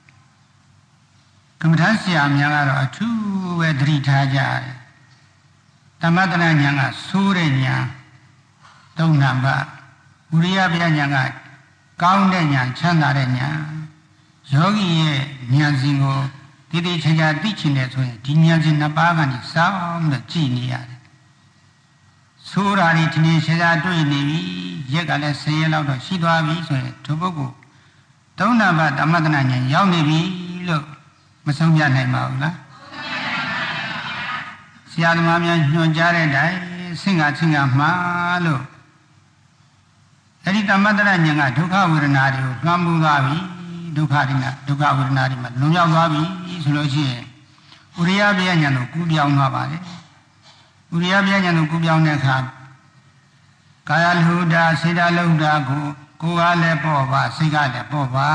ကမ္မထာဆရာများကတော့အထူးပဲသတိထားကြတယ်သမတနာဉာဏ်ကဆိုးတဲ့ဉာဏ်သုံးနံပါတ်ဥရိယပယဉာဏ်ကကောင်းတဲ့ဉာဏ်ချမ်းသာတဲ့ဉာဏ်ယောဂီရဲ့ဉာဏ်စဉ်ကိုတည်တည်ချာချာသိချင်တယ်ဆိုရင်ဒီဉာဏ်စဉ်နှစ်ပါးကနေစောင်းပြီးကြည့်နေရတယ်ဆိုးတာဒီဒီနေ့ရှားရှားတွေ့နေပြီရက်ကလည်းဆယ်ရက်လောက်တော့ရှိသွားပြီဆိုရင်ဒီပုဂ္ဂိုလ်သုံးနံပါတ်သမတနာဉာဏ်ရောက်နေပြီလို့မဆုံးဖြတ်နိုင်ပါဘူးလားဆရာသမားများညွှန်ကြားတဲ့အတိုင်းဆင့်ကချင်းကမှားလို့အဲ့ဒီသမတနာဉာဏ်ကဒုက္ခဝေဒနာတွေကိုလွှမ်းမိုးသွားပြီဒုက္ခတွေနဲ့ဒုက္ခဝေဒနာတွေမှာလွန်မြောက်သွားပြီဆိုလို့ရှိရင်ဥရိယပယဉာဏ်ကိုကူးပြောင်းသွားပါလေဥရိယပယဉာဏ်ကိုကူးပြောင်းတဲ့အခါကာယလူဒ္ဓစေတလုဒ္ဓကိုကိုယ်ကလည်းပေါ့ပါစိတ်ကလည်းပေါ့ပါ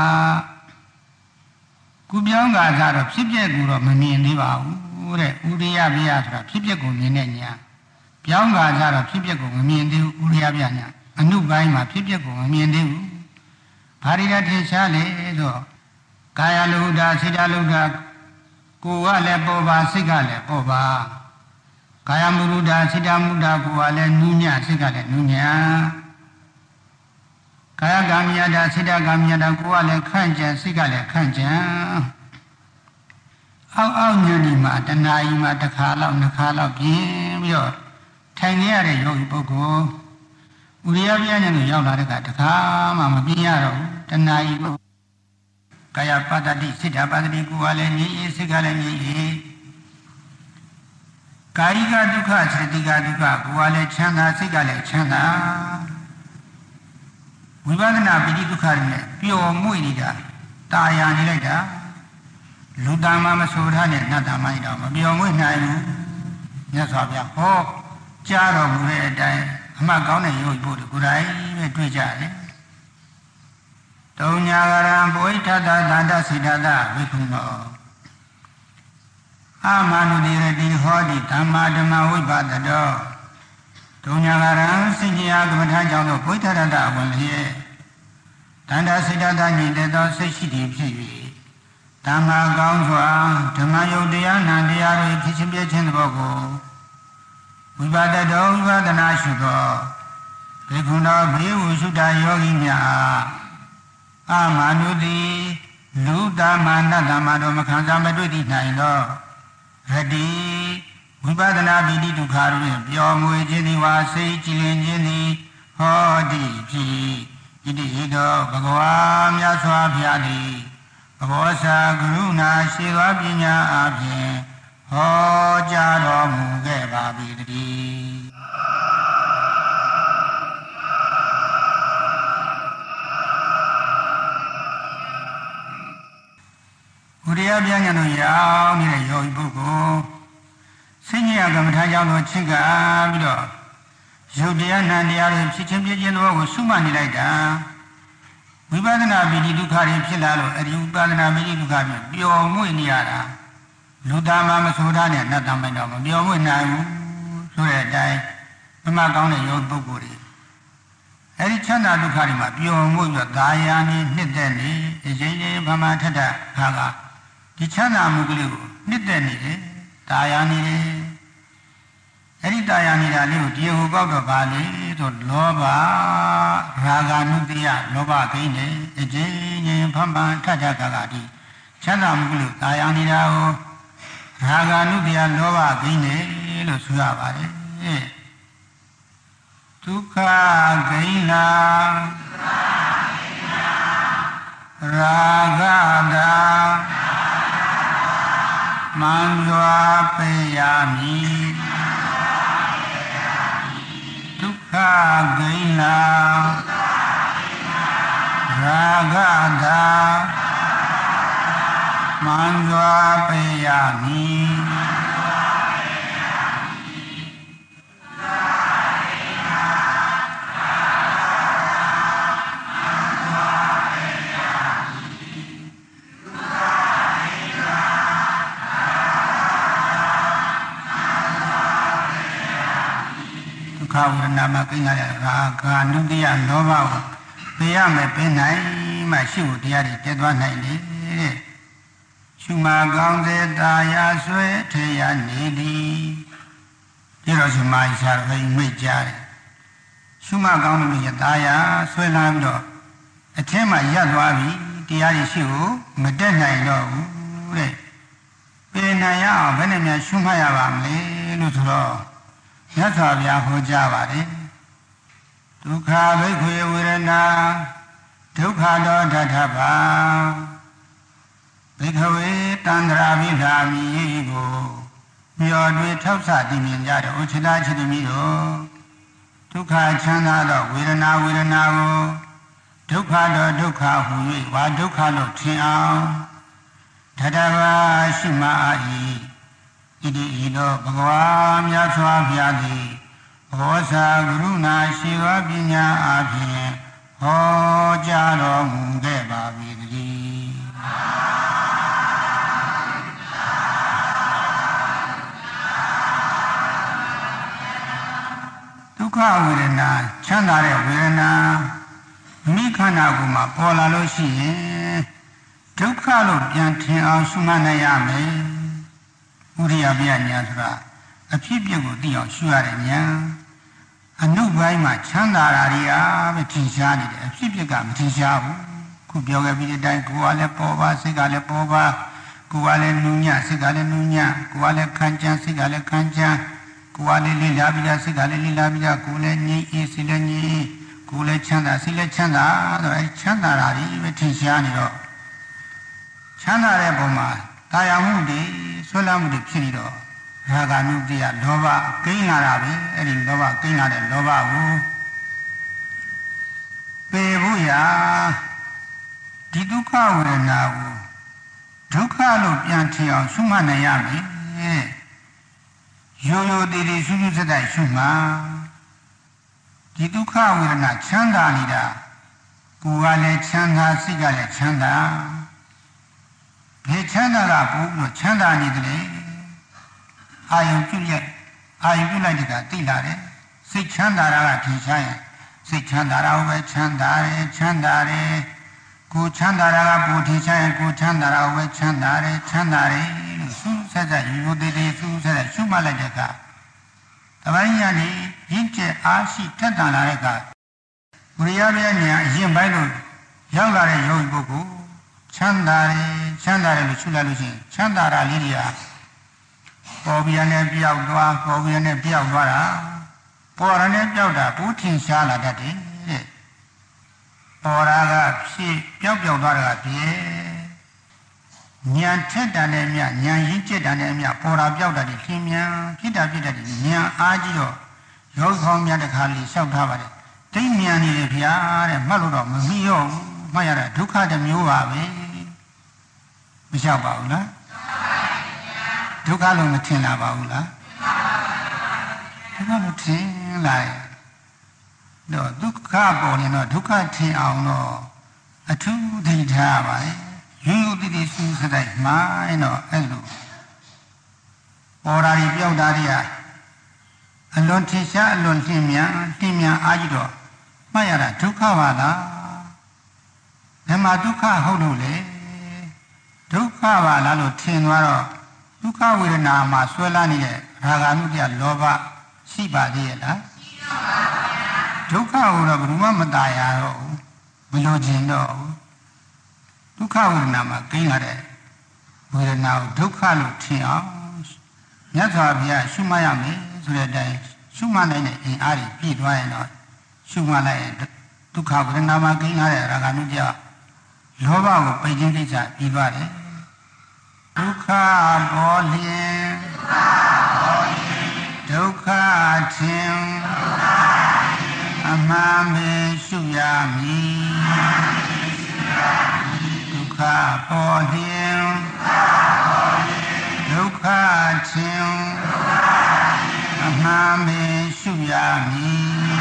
ကူးပြောင်းကကတော့ဖြစ်ပျက်ကိုတော့မမြင်သေးပါဘူးတဲ့ဥရိယပယဆိုတာဖြစ်ပျက်ကိုမြင်တဲ့ဉာဏ်ပြောင်းကကတော့ဖြစ်ပျက်ကိုမမြင်သေးဘူးဥရိယပယဉာဏ်အနုပိုင်းမှာဖြစ်ပျက်ကိုမမြင်သေးဘူးဘာတွေထင်ရှားလဲဆိုကာယလုဒ္ဓစေတလုဒ္ဓကိုယ်ကလည်းပေါ်ပါစိတ်ကလည်းပေါ်ပါကာယမုဒ္ဒစိတ္တမုဒ္ဒကိုယ်ကလည်းနူးညံ့စိတ်ကလည်းနူးညံ့ကာယကံမြတ်တာစိတ္တကံမြတ်တာကိုယ်ကလည်းခန့်ကြံစိတ်ကလည်းခန့်ကြံအောက်အောက်ညံ့ဒီမှာတဏှာကြီးမှာတစ်ခါလောက်နှစ်ခါလောက်ပြင်းပြီးတော့ထိုင်နေရတဲ့ယောဂီပုဂ္ဂိုလ်ဥရိယပြဉ္ဉ္ကိုရောက်လာတဲ့ကတခါမှမပြင်းရတော့ဘူးတဏှာကြီးကိုကာယပတ္တိစိတ္တပတ္တိကိုယ်ကလည်းငြိမ်းအေးစိတ်ကလည်းငြိမ်းအေးကာယကဒုက္ခစေတိကဒုက္ခကိုယ်ကလည်းချမ်းသာစိတ်ကလည်းချမ်းသာဝိပဿနာပိဋိဒုက္ခတွေနဲ့ပျော်မွေ့နေတာตาယာနေလိုက်တာလူတံမမဆိုထားနဲ့နတ်တံမိုင်းတော့မပျော်မွေ့နိုင်ဘူးမြတ်စွာဘုရားဟောကြားတော်မူတဲ့အတိုင်းအမှတ်ကောင်းတဲ့ယောဂီပုဂ္ဂိုလ်ကိုယ်တိုင်ပဲတွေ့ကြတယ်တုံညာကရံဘဝိထတသန္တစိတ္တဝိခုနောအာမနုတိရတိဟောတိဓမ္မာဓမ္မဝိပါဒတောတုံညာကရံစင်ကြီးအားကမ္မထာကြောင့်ဘဝိထတတအဝင်လျက်တန္တစိတ္တညီတဲ့သောစိတ်ရှိသည်ဖြစ်၍ဓမ္မာကောင်းစွာဓမ္မယုတ်တရားနံတရားတွေဖြစ်ခြင်းပြည့်ခြင်းသဘောကိုဝိပါဒတောဝိပဒနာရှုသောဘေကုဏောဘေဝုရှုတာယောဂီများအာမနုတိလူတမနတ္တမတော်မခံစားမတွေ့သည့်နိုင်သောရတိဝိပဒနာပိဋိဒုက္ခတို့ဖြင့်ပျော်မွေခြင်းသည်ဝါစိတ်ကြည်လင်ခြင်းသည်ဟောတိဖြစ်ဣတိဟိတောဘဂဝါမြတ်စွာဘုရားသည်ဘဂဝါစာကရုဏာရှိသောပညာအပြင်ဟောကြားတော်မူခဲ့ပါပြီတည်းဥရိယပြဉ္ဉတို့ရောက်နေတဲ့ယောဂီပုဂ္ဂိုလ်စိတ်ညစ်ကမ္မထာကြောင့်တော့ချစ်ကပြီးတော့ရုပ်တရားနာတရားတွေဖြစ်ချင်းပြည့်ချင်းသောကိုရှုမှတ်နေလိုက်တာဝိပဿနာပိဋိဒုက္ခတွေဖြစ်လာလို့အဲဒီဝိပဿနာပိဋိဒုက္ခတွေပျော်မွေ့နေရတာလူသားမှမဆိုးတာနဲ့နတ်သားမိုင်းတော့မပျော်မွေ့နိုင်ဘူးဆိုတဲ့အတိုင်းမမကောင်းတဲ့ယောဂီပုဂ္ဂိုလ်တွေအဲဒီချမ်းသာဒုက္ခတွေမှာပျော်မွေ့ပြီးသာယာနေနှစ်သက်နေအရင်ရင်ဗမာထက်တာခါကဒီချမ်းသာမှုကလေးကိုနှစ်သက်နေတယ်တာယာနေတယ်အဲ့ဒီတာယာနေတာလေးကိုဒီဟိုကောက်တော့ပါလေဆိုလောဘရာဂ ानु တ္တိယလောဘကိန်းနေအကျဉ်းချင်းဖမှန်ထထခါကဒီချမ်းသာမှုကလေးတာယာနေတာကိုရာဂ ानु တ္တိယလောဘကိန်းနေလို့ဆိုရပါတယ်ဒုက္ခကိန်းလာရာဂတာမံစွာပေယမိဒုက္ခဂိဏရာဂတာမံစွာပေယမိခဝရဏမှာကိန်းရတဲ့ရာဂ ानु တ္တိယလောဘကိုပြရမယ်ပြနိုင်မှရှိဖို့တရားတွေတက်သွားနိုင်တယ်တဲ့ရှုမာကောင်းစေတာယာဆွဲထေရနေသည်ဒီတော့ရှုမာရှာပဲမိတ်ကြတယ်ရှုမာကောင်းလို့ရတာယာဆွဲလာပြီးတော့အထင်းမှာရပ်သွားပြီတရားတွေရှိဖို့မတက်နိုင်တော့ဘူးတဲ့ပြင်နိုင်ရအောင်ဘယ်နဲ့များရှုမှတ်ရပါမလဲလို့ဆိုတော့မြတ်စွာဘုရားဟောကြားပါတယ်ဒုက္ခဘိက္ခွေဝေဒနာဒုက္ခတောဓထဗာဘိက္ခဝေတန္တရာဘိဓာမိကိုမျောတွေထောက်ဆတည်မြင်ကြတဲ့ဩချတာချတိမိတို့ဒုက္ခချမ်းသာသောဝေဒနာဝေဒနာကိုဒုက္ခတောဒုက္ခဟူ၍ဝါဒုက္ခလို့ထင်အောင်ဓထဗာရှိမှအာ၏ဣတိဤသောဘဂဝါမြတ်စွာဘုရားသည်ဘောဇာကရုဏာရှိသောပညာအပြင်ဟောကြားတော်မူခဲ့ပါပြီတည်းဒုက္ခဝေဒနာချမ်းသာတဲ့ဝေဒနာမိခန္ဓာကိုယ်မှာပေါ်လာလို့ရှိရင်ဒုက္ခလို့ပြန်ထင်အောင်ရှုမှတ်နိုင်ရမယ်ဥရိယပြညာဆိုတာအဖြစ်ပြက်ကိုသိအောင်ရှုရတဲ့ဉာဏ်အနုပိုင်းမှာချမ်းသာတာတွေကပဲထင်ရှားနေတယ်အဖြစ်ပြက်ကမထင်ရှားဘူးခုပြောခဲ့ပြီးတဲ့အတိုင်းကိုယ်ကလည်းပေါ်ပါစိတ်ကလည်းပေါ်ပါကိုယ်ကလည်းနူးညံ့စိတ်ကလည်းနူးညံ့ကိုယ်ကလည်းခံကြမ်းစိတ်ကလည်းခံကြမ်းကိုယ်ကလည်းလေးလာပြီးသားစိတ်ကလည်းလေးလာပြီးသားကိုယ်လည်းငြိမ်အေးစိတ်လည်းငြိမ်ကိုယ်လည်းချမ်းသာစိတ်လည်းချမ်းသာဆိုတော့အဲချမ်းသာတာတွေပဲထင်ရှားနေတော့ချမ်းသာတဲ့ပုံမှာတာယာမှုတွေဆွဲလမ်းမှုတွေဖြစ်နေတော့ရာဂနုတ္တိယလောဘကိန်းလာတာပဲအဲ့ဒီလောဘကိန်းလာတဲ့လောဘကိုပယ်ဖို့ရာဒီဒုက္ခဝေဒနာကိုဒုက္ခလို့ပြန်ထင်အောင်ရှုမှတ်နိုင်ရမယ်ရိုးရိုးတည်တည်ရှုရှုစက်တိုက်ရှုမှဒီဒုက္ခဝေဒနာချမ်းသာနေတာကိုယ်ကလည်းချမ်းသာစိတ်ကလည်းချမ်းသာဘယ်ချမ်းသာကဘူးလို့ချမ်းသာနေတယ်အာယုပြုလိုက်အာယုပြုလိုက်တဲ့ကသိလာတယ်စိတ်ချမ်းသာတာကထင်ရှားရင်စိတ်ချမ်းသာတာကိုပဲချမ်းသာတယ်ချမ်းသာတယ်ကိုချမ်းသာတာကပူထင်ရှားရင်ကိုချမ်းသာတာကိုပဲချမ်းသာတယ်ချမ်းသာတယ်လို့စူးဆက်ဆက်ရိုးသေးသေးစူးဆက်ဆက်ရှုမှတ်လိုက်တဲ့ကတပိုင်းညာနေရင့်ကျက်အားရှိထက်သန်လာတဲ့ကဝိရိယပြညာအရင်ပိုင်းလို့ရောက်လာတဲ့ယောဂီပုဂ္ဂိုလ်ချမ်းသာတယ်ချမ်းသာတယ်လို့ရှုလိုက်လို့ရှိရင်ချမ်းသာတာလေးတွေကပေါ်ပြန်နဲ့ပြောက်သွားပေါ်ပြန်နဲ့ပြောက်သွားတာပေါ်ရနဲ့ပြောက်တာဘူးထင်ရှားလာတတ်တယ်တဲ့ပေါ်ရာကဖြစ်ပြောက်ပြောက်သွားတာကပြည့်ဉာဏ်ထက်တာနဲ့မြဉာဏ်ရင့်ကျက်တာနဲ့မြပေါ်ရာပြောက်တာဒီသင်မြန်ဖြစ်တာဖြစ်တာဒီဉာဏ်အားကြီးတော့ယောဂခေါင်းများတစ်ခါလေးလျှောက်ထားပါတယ်တိတ်မြန်နေတယ်ဗျာတဲ့မှတ်လို့တော့မမိရောဘူးမှတ်ရတာဒုက္ခတစ်မျိုးပါပဲမလျှောက်ပါဘူးလားဒုက္ခလို့မထင်လာပါဘူးလားဒုက္ခလို့ထင်လာရဲ့တော့ဒုက္ခပေါ်နေတော့ဒုက္ခထင်အောင်တော့အထူးသိထားပါလေရိုးရိုးတည်တည်စူးစတိုက်မှန်းတော့အဲ့လိုပေါ်ဓာရီပြောက်တာတွေကအလွန်ထင်ရှားအလွန်ထင်မြန်ထင်မြန်အားကြီးတော့မှတ်ရတာဒုက္ခပါလားဘယ်မှာဒုက္ခဟုတ်လို့လဲဒုက္ခပါလားလို့ထင်သွားတော့ဒုက္ခဝေဒနာမှာဆွဲလာနေတဲ့ရာဂနုတ္တိယလောဘရှိပါသေးရဲ့လားရှိပါပါဗျာဒုက္ခကိုတော့ဘယ်သူမှမตายရတော့ဘူးမလိုချင်တော့ဘူးဒုက္ခဝေဒနာမှာကိန်းလာတဲ့ဝေဒနာကိုဒုက္ခလို့ထင်အောင်မြတ်စွာဘုရားရှုမှတ်ရမယ်ဆိုတဲ့အတိုင်းရှုမှတ်နိုင်တဲ့အင်အားတွေပြည့်သွားရင်တော့ရှုမှတ်လိုက်ရင်ဒုက္ခဝေဒနာမှာကိန်းလာတဲ့ရာဂနုတ္တိယလောဘကိုပိတ်ခြင်းကိစ္စပြီးသွားတယ်ဒုက္ခဘောလျင်ဒုက္ခထင်အမှန်ပဲရှုရမည်ဒုက္ခဘောလျင်ဒုက္ခထင်အမှန်ပဲရှုရမည်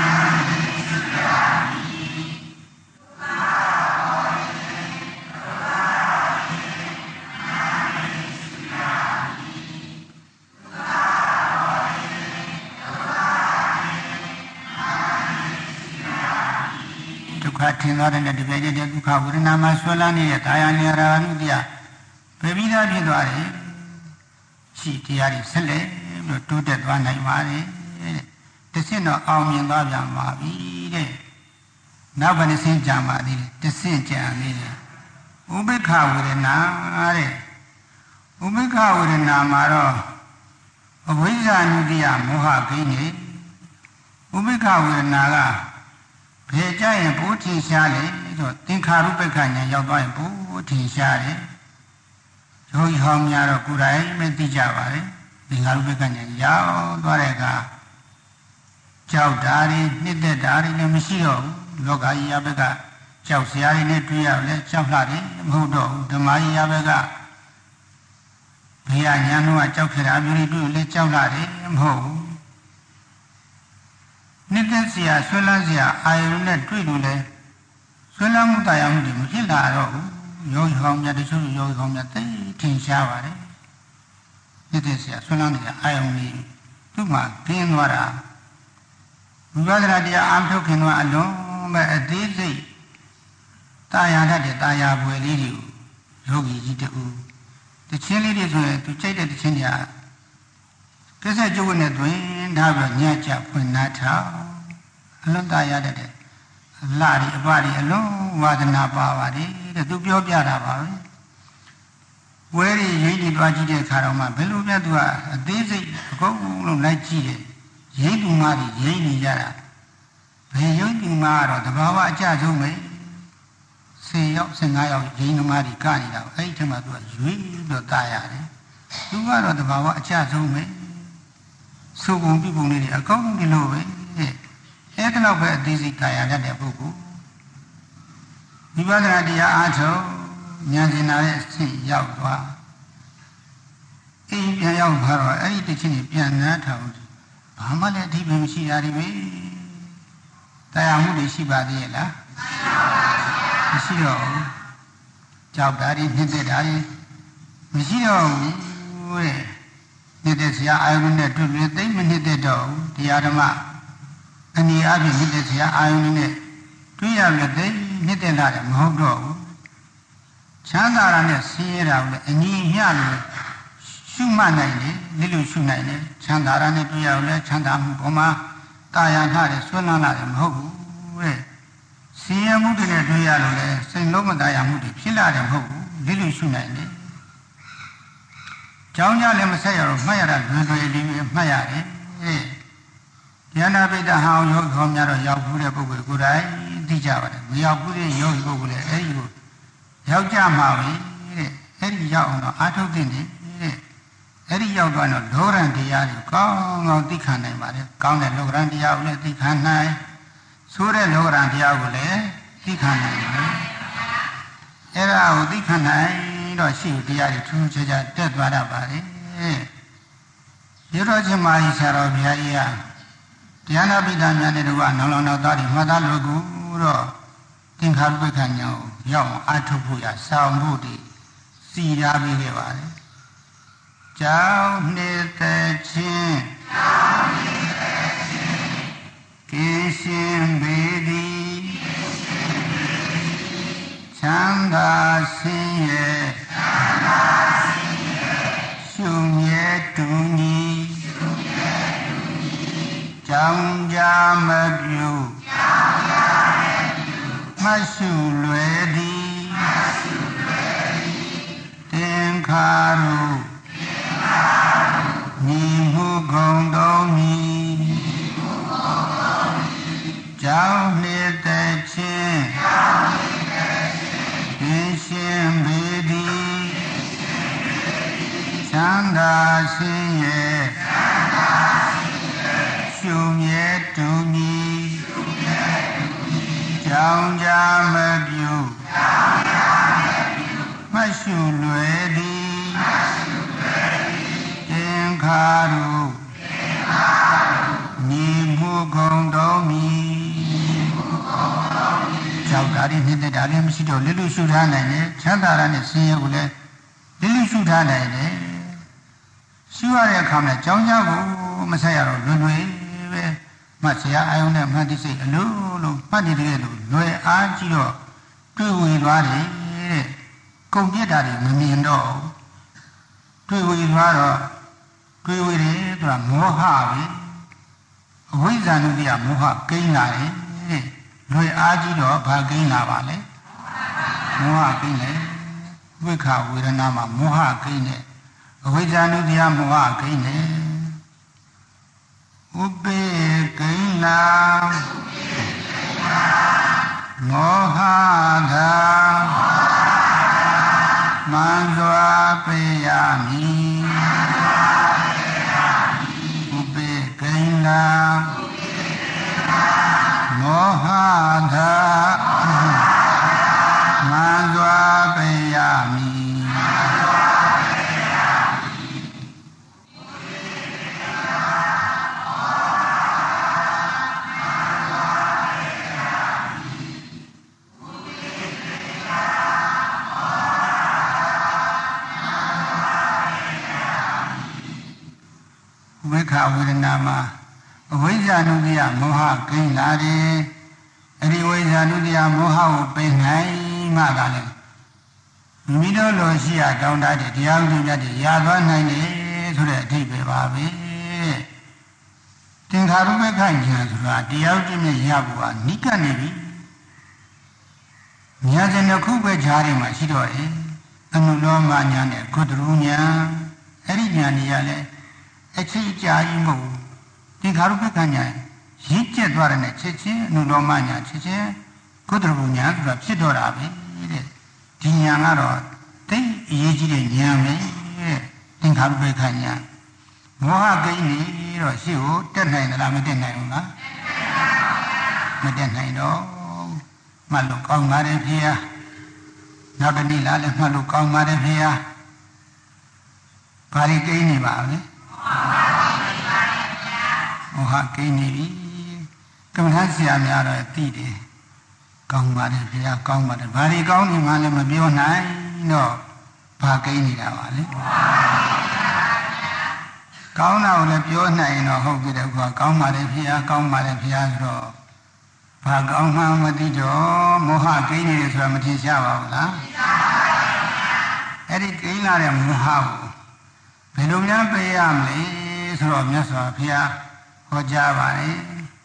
ထင်သွားတဲ့တပြည့်တည်းဒုက္ခဝေဒနာမှာဆွဲလန်းနေတဲ့ကာယနေရာနုတ္တိယပြပြီးသားဖြစ်သွားတယ်ရှိတရားတွေဆက်လက်ပြီးတော့တိုးတက်သွားနိုင်ပါတယ်တဲ့တဆင့်တော့အောင်မြင်သွားပြန်ပါပြီတဲ့နောက်ဘယ်နှဆင့်ကြာမှသေးတယ်တဆင့်ကြာသေးတယ်ဥပိ္ပခဝေဒနာတဲ့ဥပိ္ပခဝေဒနာမှာတော့အဝိဇ္ဇာနုတ္တိယမောဟကိန်းနေဥပိ္ပခဝေဒနာကဘယ်ကြရင်ဘုထင်ရှားလေဆိုသင်္ခါရုပ္ပခဉာဏ်ရောက်သွားရင်ဘုထင်ရှားတယ်ယောဂီဟောင်းများတော့ကိုယ်တိုင်မသိကြပါလေသင်္ခါရုပ္ပခဉာဏ်ရောက်သွားတဲ့အခါကြောက်တာတွေနှစ်သက်တာတွေလည်းမရှိတော့ဘူးလောကကြီးရဘက်ကကြောက်စရာတွေနဲ့တွေ့ရလဲကြောက်လှတယ်မဟုတ်တော့ဘူးဓမ္မကြီးရဘက်ကဘေးကညာတော့ကြောက်ခဲ့တာမျိုးတွေတွေ့လဲကြောက်လှတယ်မဟုတ်ဘူးနှစ်သက်စရာဆွဲလန်းစရာအာယုနဲ့တွေ့လို့လဲဆွဲလန်းမှုတရားမှုတွေမဖြစ်လာတော့ဘူးယောဂီဟောင်းများတချို့ယောဂီဟောင်းများသိထင်ရှားပါတယ်နှစ်သက်စရာဆွဲလန်းတဲ့အာယုတွေသူ့မှာကျင်းသွားတာဝိပဿနာတရားအားထုတ်ခင်တော့အလုံးမဲ့အသေးစိတ်တာယာတတ်တဲ့တာယာပွေလေးတွေကိုယောဂီကြီးတူတချင်းလေးတွေဆိုရင်သူကြိုက်တဲ့တချင်းတွေကကဲဆက်ကျုပ်နဲ့တွင်ထားပြီးညကြဖွင့်နာထောင်အလွန်တရတဲ့အလှဒီအပဒီအလွန်ဝါဒနာပါပါတယ်တဲ့သူပြောပြတာပါပဲဝဲရီရိတ်ဒီတွားကြည့်တဲ့အခါတော့မှဘယ်လိုပြသူကအသေးစိတ်အကုန်လုံးလိုက်ကြည့်တယ်ရိတ်သူမတွေရိတ်နေကြတာဘယ်ရိတ်သူမကတော့တဘာဝအကြဆုံးပဲဆယ်ယောက်ဆယ်ငါးယောက်ရိတ်သူမတွေကနေတော့အဲ့ဒီထက်မှသူကရွေးပြီးတော့တာရတယ်သူကတော့တဘာဝအကြဆုံးပဲစုပုံပြုပုံလေးတွေအကုန်ဒီလိုပဲအဲ့ဒါတော့ပဲအသေးစိတ်ကာယတတ်တဲ့ပုဂ္ဂိုလ်ဝိပဿနာတရားအားထုတ်ဉာဏ်စင်နာတဲ့အဆင့်ရောက်သွားအိမ်ပြန်ရောက်သွားတော့အဲ့ဒီတစ်ချင်းကြီးပြန်နားထောင်ဘာမှလည်းအဓိပ္ပာယ်မရှိတာဒီပဲတရားမှုတွေရှိပါသေးရဲ့လားမရှိတော့ဘူးကြောက်တာတွေနှိမ့်သက်တာတွေမရှိတော့ဘူးတဲ့နှိမ့်သက်စရာအာယုန်နဲ့တွေ့တွေ့သိမနှိမ့်သက်တော့ဘူးတရားဓမ္မအနေအချင်းနှိမ့်သက်စရာအာယုန်နဲ့တွေ့ရလို့သိနှိမ့်သက်လာတယ်မဟုတ်တော့ဘူးချမ်းသာတာနဲ့ဆင်းရဲတာကိုလည်းအညီမျှလို့ရှုမှတ်နိုင်တယ်ဒီလိုရှုနိုင်တယ်ချမ်းသာတာနဲ့တွေ့ရလို့လည်းချမ်းသာမှုပေါ်မှာတာယာနှတဲ့ဆွဲလန်းလာတယ်မဟုတ်ဘူးတဲ့ဆင်းရဲမှုတွေနဲ့တွေ့ရလို့လည်းစိတ်လုံးမတာယာမှုတွေဖြစ်လာတယ်မဟုတ်ဘူးဒီလိုရှုနိုင်တယ်ကြောင်းကြလည်းမဆက်ရတော့မှတ်ရတာလွယ်လွယ်လေးပဲမှတ်ရတယ်တဲ့ဉာဏပိဋကဟောင်းယောဂခေါင်းများတော့ရောက်ဘူးတဲ့ပုဂ္ဂိုလ်ကိုယ်တိုင်သိကြပါတယ်မရောက်ဘူးတဲ့ယောဂီပုဂ္ဂိုလ်လည်းအဲဒီကိုရောက်ကြမှာပဲတဲ့အဲ့ဒီရောက်အောင်တော့အာထုတ်တဲ့တဲ့အဲ့ဒီရောက်သွားတော့လောရံတရားတွေကောင်းကောင်းသိခံနိုင်ပါတယ်ကောင်းတဲ့လောရံတရားကိုလည်းသိခံနိုင်ဆိုးတဲ့လောရံတရားကိုလည်းသိခံနိုင်တယ်အဲ့ဒါကိုသိခံနိုင်တော့ရှိတရားတွေထူးခြားခြားတက်သွားတတ်ပါတယ်ရောချင်းမာကြီးဆရာတော်ဘုရားကြီးကတရားနာပိဋကများနဲ့တော့နောင်လောင်တော်သားတွေမှတ်သားလို့ကူတော့သင်္ခါရုပ္ပခဏ်ညာကိုရောက်အောင်အထုတ်ဖို့ရဆောင်ဖို့ဒီစီရပေးခဲ့ပါတယ်။ကြောင်းနှစ်သက်ချင်းကြောင်းနှစ်သက်ချင်းကိရှင်ပေတိချမ်းသာဆင်းရဲချမ်းသာဆင်းရဲရှုမြဲတူညီရှုမြဲတူညီကြောင်းကြမပြုကြောင်းကြမရှုလွယ်သည်မရှုလွယ်သည်သင်္ခါရုသင်္ခါရုညီမှုဂုံတော်မီညီမှုဂုံတော်မီကြောင်းနှစ်သက်ချင်းကြောင်းနှစ်သက်ချင်းသင်ရှင်ပေသည်ချမ်းသာဆင်းရဲချမ်းသာဆင်းရဲရှုမြဲတူညီရှုမြဲတူညီကြောင်းကြမပြုကြောင်းကြမပြုမရှုလွယ်သည်မရှုလွယ်သည်သင်္ခါရုသင်္ခါရုညီမှုဂုံတော်မီညီမှုဂုံတော်မီကြောက်တာတွေနှိမ့်သက်တာလည်းမရှိတော့လက်လူရှုထားနိုင်တယ်ချမ်းသာတာနဲ့ဆင်းရဲကိုလည်းလက်လူရှုထားနိုင်တယ်ရှုရတဲ့အခါမှာကြောင်းကြကိုမဆက်ရတော့လွယ်လွယ်ပဲမှတ်စရာအာယုန်နဲ့မှတ်သိစိတ်အလိုလိုမှတ်နေတဲ့လိုလွယ်အားကြီးတော့တွေ့ဝင်သွားတယ်တဲ့ကုန်ပြစ်တာတွေမမြင်တော့တွေ့ဝင်သွားတော့တွေ့ဝင်တယ်ဆိုတာမောဟပဲအဝိဇ္ဇာနုတ္တိယမောဟကိန်းလာတယ်တဲ့လွယ်အားကြီးတော့ဘာကိန်းလာပါလဲမောဟကိန်းတယ်ဝိခဝေဒနာမှာမောဟကိန်းတယ်အဝိဇ္ဇာနုတ္တိယမောဟကိန်းတယ်ဥပေကိဉ္နာမောဟသာမံစွာပေယမိဥပေကိဉ္နာမောဟသာမံစွာပေယမိဝိခဝေဒနာမှာအဝိဇ္ဇာနုတ္တိယမောဟကိန်းလာတယ်အဲ့ဒီဝိဇ္ဇာနုတ္တိယမောဟကိုပင်နိုင်မှသာလေမိမိတို့လိုရှိရတောင်းတတဲ့တရားဥပဒေများတွေရသွားနိုင်တယ်ဆိုတဲ့အဓိပ္ပာယ်ပါပဲသင်္ခါရုပ္ပခဉာဏ်ဆိုတာတရားဥပ္ပမြရဖို့ကနိကနေပြီဉာဏ်စဉ်တစ်ခုပဲကြားထဲမှာရှိတော့တယ်အနုလောမဉာဏ်နဲ့ဂုတ္တရဉာဏ်အဲ့ဒီဉာဏ်ကြီးကလည်းအချိအကြာကြီးမဟုတ်ဘူးသင်္ခါရုပ္ပခဉာဏ်ရင့်ကျက်သွားတဲ့နဲ့ချက်ချင်းအနုလောမဉာဏ်ချက်ချင်းဂုတ္တရဉာဏ်ဆိုတာဖြစ်တော့တာပဲတဲ့ဒီဉာဏ်ကတော့သိအရေးကြီးတဲ့ဉာဏ်ပဲတဲ့သင်္ခါရုပ္ပခဉာဏ်မောဟကိန်းနေတော့ရှိကိုတက်နိုင်သလားမတက်နိုင်ဘူးလားမတက်နိုင်တော့မှတ်လို့ကောင်းပါတယ်ဖေဟာနောက်တနည်းလားလည်းမှတ်လို့ကောင်းပါတယ်ဖေဟာဘာတွေကိန်းနေပါလဲမောဟကိန်းနေပြီကမ္မထာဆရာများတော့သိတယ်ကောင်းပါတယ်ဖေဟာကောင်းပါတယ်ဘာတွေကောင်းနေမှလည်းမပြောနိုင်တော့ဘာကိန်းနေတာပါလဲကောင်းတာကိုလည်းပြောနိုင်ရင်တော့ဟုတ်ပြီတဲ့ကွာကောင်းပါလေဖေဟာကောင်းပါလေဖေဟာဆိုတော့ဘာကောင်းမှမသိတော့မောဟကိန်းနေတယ်ဆိုတာမထင်ရှားပါဘူးလားသိပါပါဘုရားအဲ့ဒီကိန်းလာတဲ့မောဟကိုဘယ်လိုများပေးရမလဲဆိုတော့မြတ်စွာဘုရားဟောကြားပါတယ်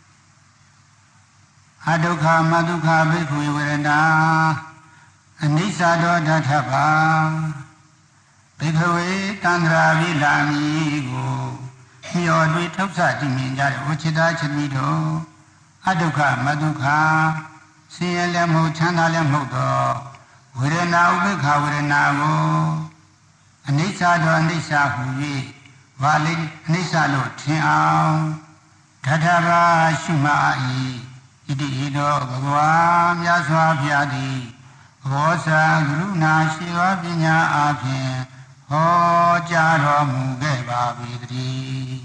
အဒုက္ခမဒုက္ခဘိက္ခုဝေဒနာအနိစ္စဒေါဒထဗ္ဗာဘေခဝေတန္တရာဝိလာမီကိုမျော်တွေထုတ်ဆတည်မြင်ကြတဲ့ဝချိတာချမိတို့အဒုက္ခမဒုက္ခဆင်းရဲလည်းမဟုတ်ချမ်းသာလည်းမဟုတ်တော့ဝေဒနာဥပိ္ပခဝေဒနာကိုအနိစ္စတော့အနိစ္စဟူ၍ဘာလိအနိစ္စလို့ထင်အောင်ဓထရာရှုမှ၏ဣတိဣတောဘဂဝါမြတ်စွာဘုရားသည်ဘောဇာကရုဏာရှိသောပညာအားဖြင့်ဟောကြားတော်မူခဲ့ပါပြီတည်း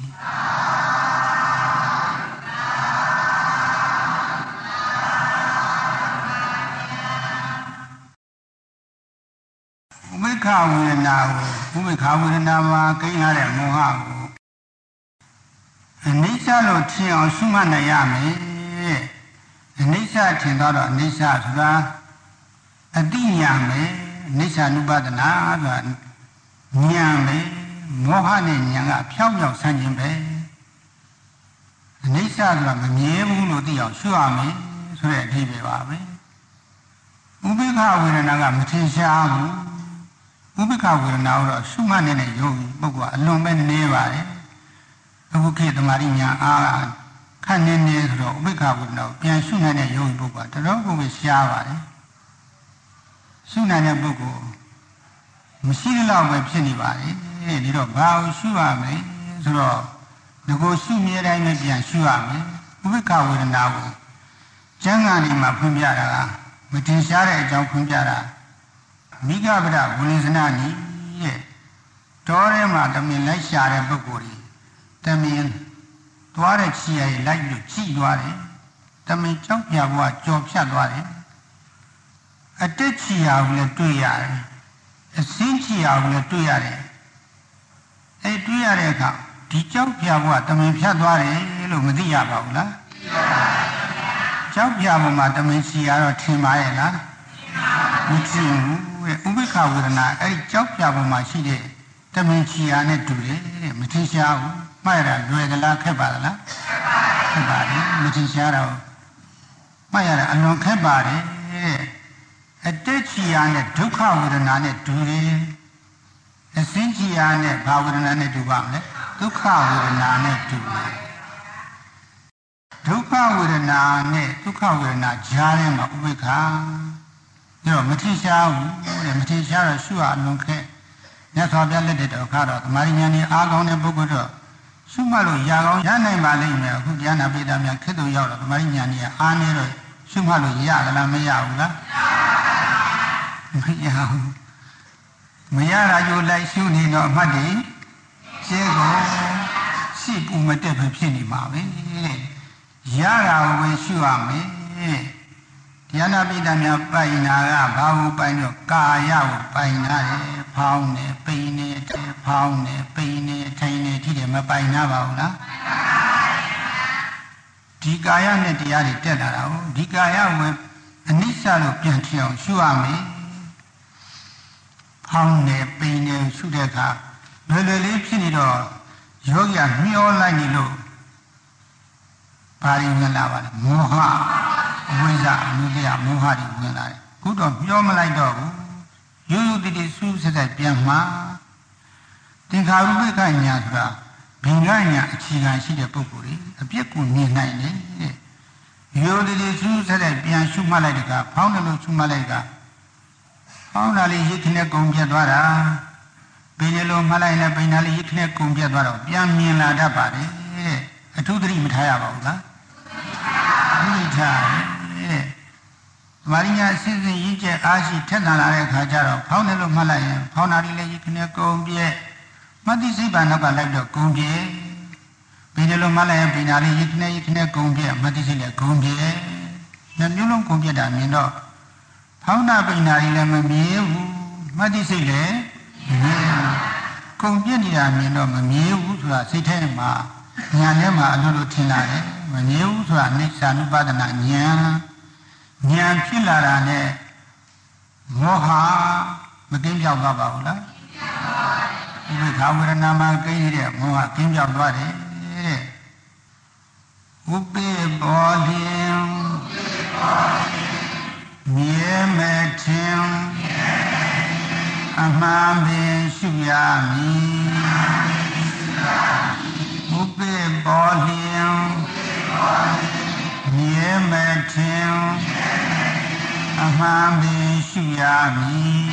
ဥမိခဝေဒနာကိုဥမိခဝေဒနာမှာကိန်းရတဲ့မောဟကိုအနိစ္စလို့ထင်အောင်ရှုမှတ်နိုင်ရမယ်အနိစ္စထင်တော့အနိစ္စဆိုတာအတိညာမယ်အနိစ္စ ानु ပဒနာဆိုတာဉာဏ်ပဲမောဟနဲ့ဉာဏ်ကဖြောင်းဖြောင်းဆန်းခြင်းပဲအနိစ္စဆိုတာမမြဲဘူးလို့သိအောင်ရှုရမယ်ဆိုတဲ့အဓိပ္ပာယ်ပါပဲဥပိ္ပခဝေဒနာကမထင်ရှားဘူးဥပိ္ပခဝေဒနာတော့ရှုမှတ်နေတဲ့ယောဂီပုဂ္ဂိုလ်ကအလွန်ပဲနေပါတယ်အခုခေတ်သမာဓိဉာဏ်အားခန့်နေနေဆိုတော့ဥပိ္ပခဝေဒနာကိုပြန်ရှုနိုင်တဲ့ယောဂီပုဂ္ဂိုလ်ကတော်တော်ကိုရှားပါတယ်ရှုနိုင်တဲ့ပုဂ္ဂိုလ်မရှိတော့ပဲဖြစ်နေပါလေဒီတော့ဘာကိုရှုရမလဲဆိုတော့ဒီကိုရှုမြဲတိုင်းနဲ့ပြန်ရှုရမယ်ဥပိ္ပခဝေဒနာကိုကျမ်းဂန်ဒီမှာဖွင့်ပြတာကမတင်ရှားတဲ့အကြောင်းဖွင့်ပြတာမိဂဗဒဝိဇ္ဇနာနီတဲ့တောထဲမှာတမင်လိုက်ရှာတဲ့ပုဂ္ဂိုလ်ကြီးတမင်သွားတဲ့ခြေရည်လိုက်လို့ကြည့်သွားတယ်တမင်ကြောက်ပြဘွားကြော်ဖြတ်သွားတယ်အတက်ချီရကိုလည်းတွေ့ရတယ်အစင်းချီရကိုလည်းတွေ့ရတယ်အဲတွေ့ရတဲ့အခါဒီကြောက်ပြဘွားတမင်ဖြတ်သွားတယ်လို့မသိရပါဘူးလားသိပါပါဘုရားကြောက်ပြဘွားမှာတမင်ချီရတော့ထင်ပါရဲ့လားမထင်ဘူးတဲ့ဥပိ္ပခဝေဒနာအဲဒီကြောက်ပြဘွားမှာရှိတဲ့တမင်ချီရနဲ့တူတယ်တဲ့မထင်ရှားဘူးမှားရတာလွယ်သလားခက်ပါလားခက်ပါတယ်မထင်ရှားတော့မှားရတာအလွန်ခက်ပါတယ်တဲ့အတက်ချီရနဲ့ဒုက္ခဝေဒနာနဲ့တူတယ်အစင်းချီရနဲ့ဘာဝေဒနာနဲ့တူပါမလဲဒုက္ခဝေဒနာနဲ့တူတယ်ဒုက္ခဝေဒနာနဲ့ဒုက္ခဝေဒနာကြားထဲမှာဥပိ္ပခဒါတော့မထင်ရှားဘူးတဲ့မထင်ရှားတော့ရှုရအလွန်ခက်မြတ်စွာဘုရားလက်ထက်တော်ခါတော့သမာဓိဉာဏ်နဲ့အားကောင်းတဲ့ပုဂ္ဂိုလ်တော့ရှုမှတ်လို့ရကောင်းရနိုင်ပါလိမ့်မယ်အခုတရားနာပိဋကများခက်သူရောက်တော့သမာဓိဉာဏ်နဲ့အားနေတော့ရှုမှတ်လို့ရကလားမရဘူးလားမရဘူးမရတာကြိုလိုက်ရှုနေတော့အမှတ်တည်းရှင်းကိုရှိပူမတက်ပဲဖြစ်နေမှာပဲတဲ့ရတာကိုပဲရှုရမယ်တဲ့တရားနာပိဋကများပိုင်နာကဘာကိုပိုင်တော့ကာယကိုပိုင်နာတယ်ဖောင်းနေပိန်နေတယ်ဖောင်းနေပိန်နေထိုင်နေထိတယ်မပိုင်နာပါဘူးလားဒီကာယနဲ့တရားတွေတက်လာတာဟုတ်ဒီကာယကိုအနိစ္စလို့ပြန်ထင်အောင်ရှုရမယ်ဖောင်းနေပိန်နေရှုတဲ့အခါလွယ်လွယ်လေးဖြစ်နေတော့ယောဂီကမျောလိုက်နေလို့ဘာတွေဝင်လာပါလဲမောဟအဝိဇ္ဇအနုတ္တယမောဟတွေဝင်လာတယ်ခုတော့မျောမလိုက်တော့ဘူးရိုးရိုးတည်တည်စူးဆက်ဆက်ပြန်မှာသင်္ခါရုပ္ပကညာဆိုတာဘင်္ဂညာအခြေခံရှိတဲ့ပုဂ္ဂိုလ်တွေအပြစ်ကိုမြင်နိုင်တယ်တဲ့ရိုးတည်တည်စူးဆက်ဆက်ပြန်ရှုမှတ်လိုက်တကဖောင်းတယ်လို့ရှုမှတ်လိုက်ကဖောင်းတာလေးရိတ်ခနဲ့ကုန်ပြတ်သွားတာဘယ်လိုမှတ်လိုက်လဲပိန်တာလေးရိတ်ခနဲ့ကုန်ပြတ်သွားတော့ပြန်မြင်လာတတ်ပါတယ်တဲ့အထူးသတိမထားရပါဘူးလားသတိထားတဲ့မာရိညာစဉ်စဉ်ရင်းကျက်အားရှိထက်သန်လာတဲ့အခါကျတော့ဖောင်းတယ်လို့မှတ်လိုက်ရင်ဖောင်းတာလေးလည်းရိတ်ခနဲ့ကုန်ပြဲမတိစိတ်ပါနောက်ကလိုက်တော့ကုန်ပြဲဘယ်လိုမှတ်လိုက်ရင်ပိန်တာလေးရိတ်ခနဲ့ရိတ်ခနဲ့ကုန်ပြဲမတိစိတ်လည်းကုန်ပြဲနှမျိုးလုံးကုန်ပြတာမြင်တော့ဖောင်းတာပိန်တာလေးလည်းမမြင်ဘူးမတိစိတ်လည်းမမြင်ဘူးကုန်ပြနေတာမြင်တော့မမြင်ဘူးဆိုတာစိတ်ထဲမှာညာထဲမှာအလိုလိုထင်လာတယ်မမြင်ဘူးဆိုတာအိဋ္ဌာနုပါဒနာဉာဏ်ဉာဏ်ဖြစ်လာတာနဲ့မောဟမကင်းပြောက်သွားပါဘူးလားဥပေက္ခဝေဒနာမှာကိန်းတဲ့မောဟကင်းပြောက်သွားတယ်တဲ့ဥပေဘောလင်မြဲမဲ့ခြင်းအမှန်ပင်ရှုရမည်ဥပေဘောလင်မြဲမဲ့ခြင်းအမှန်ပင်ရှုရမည်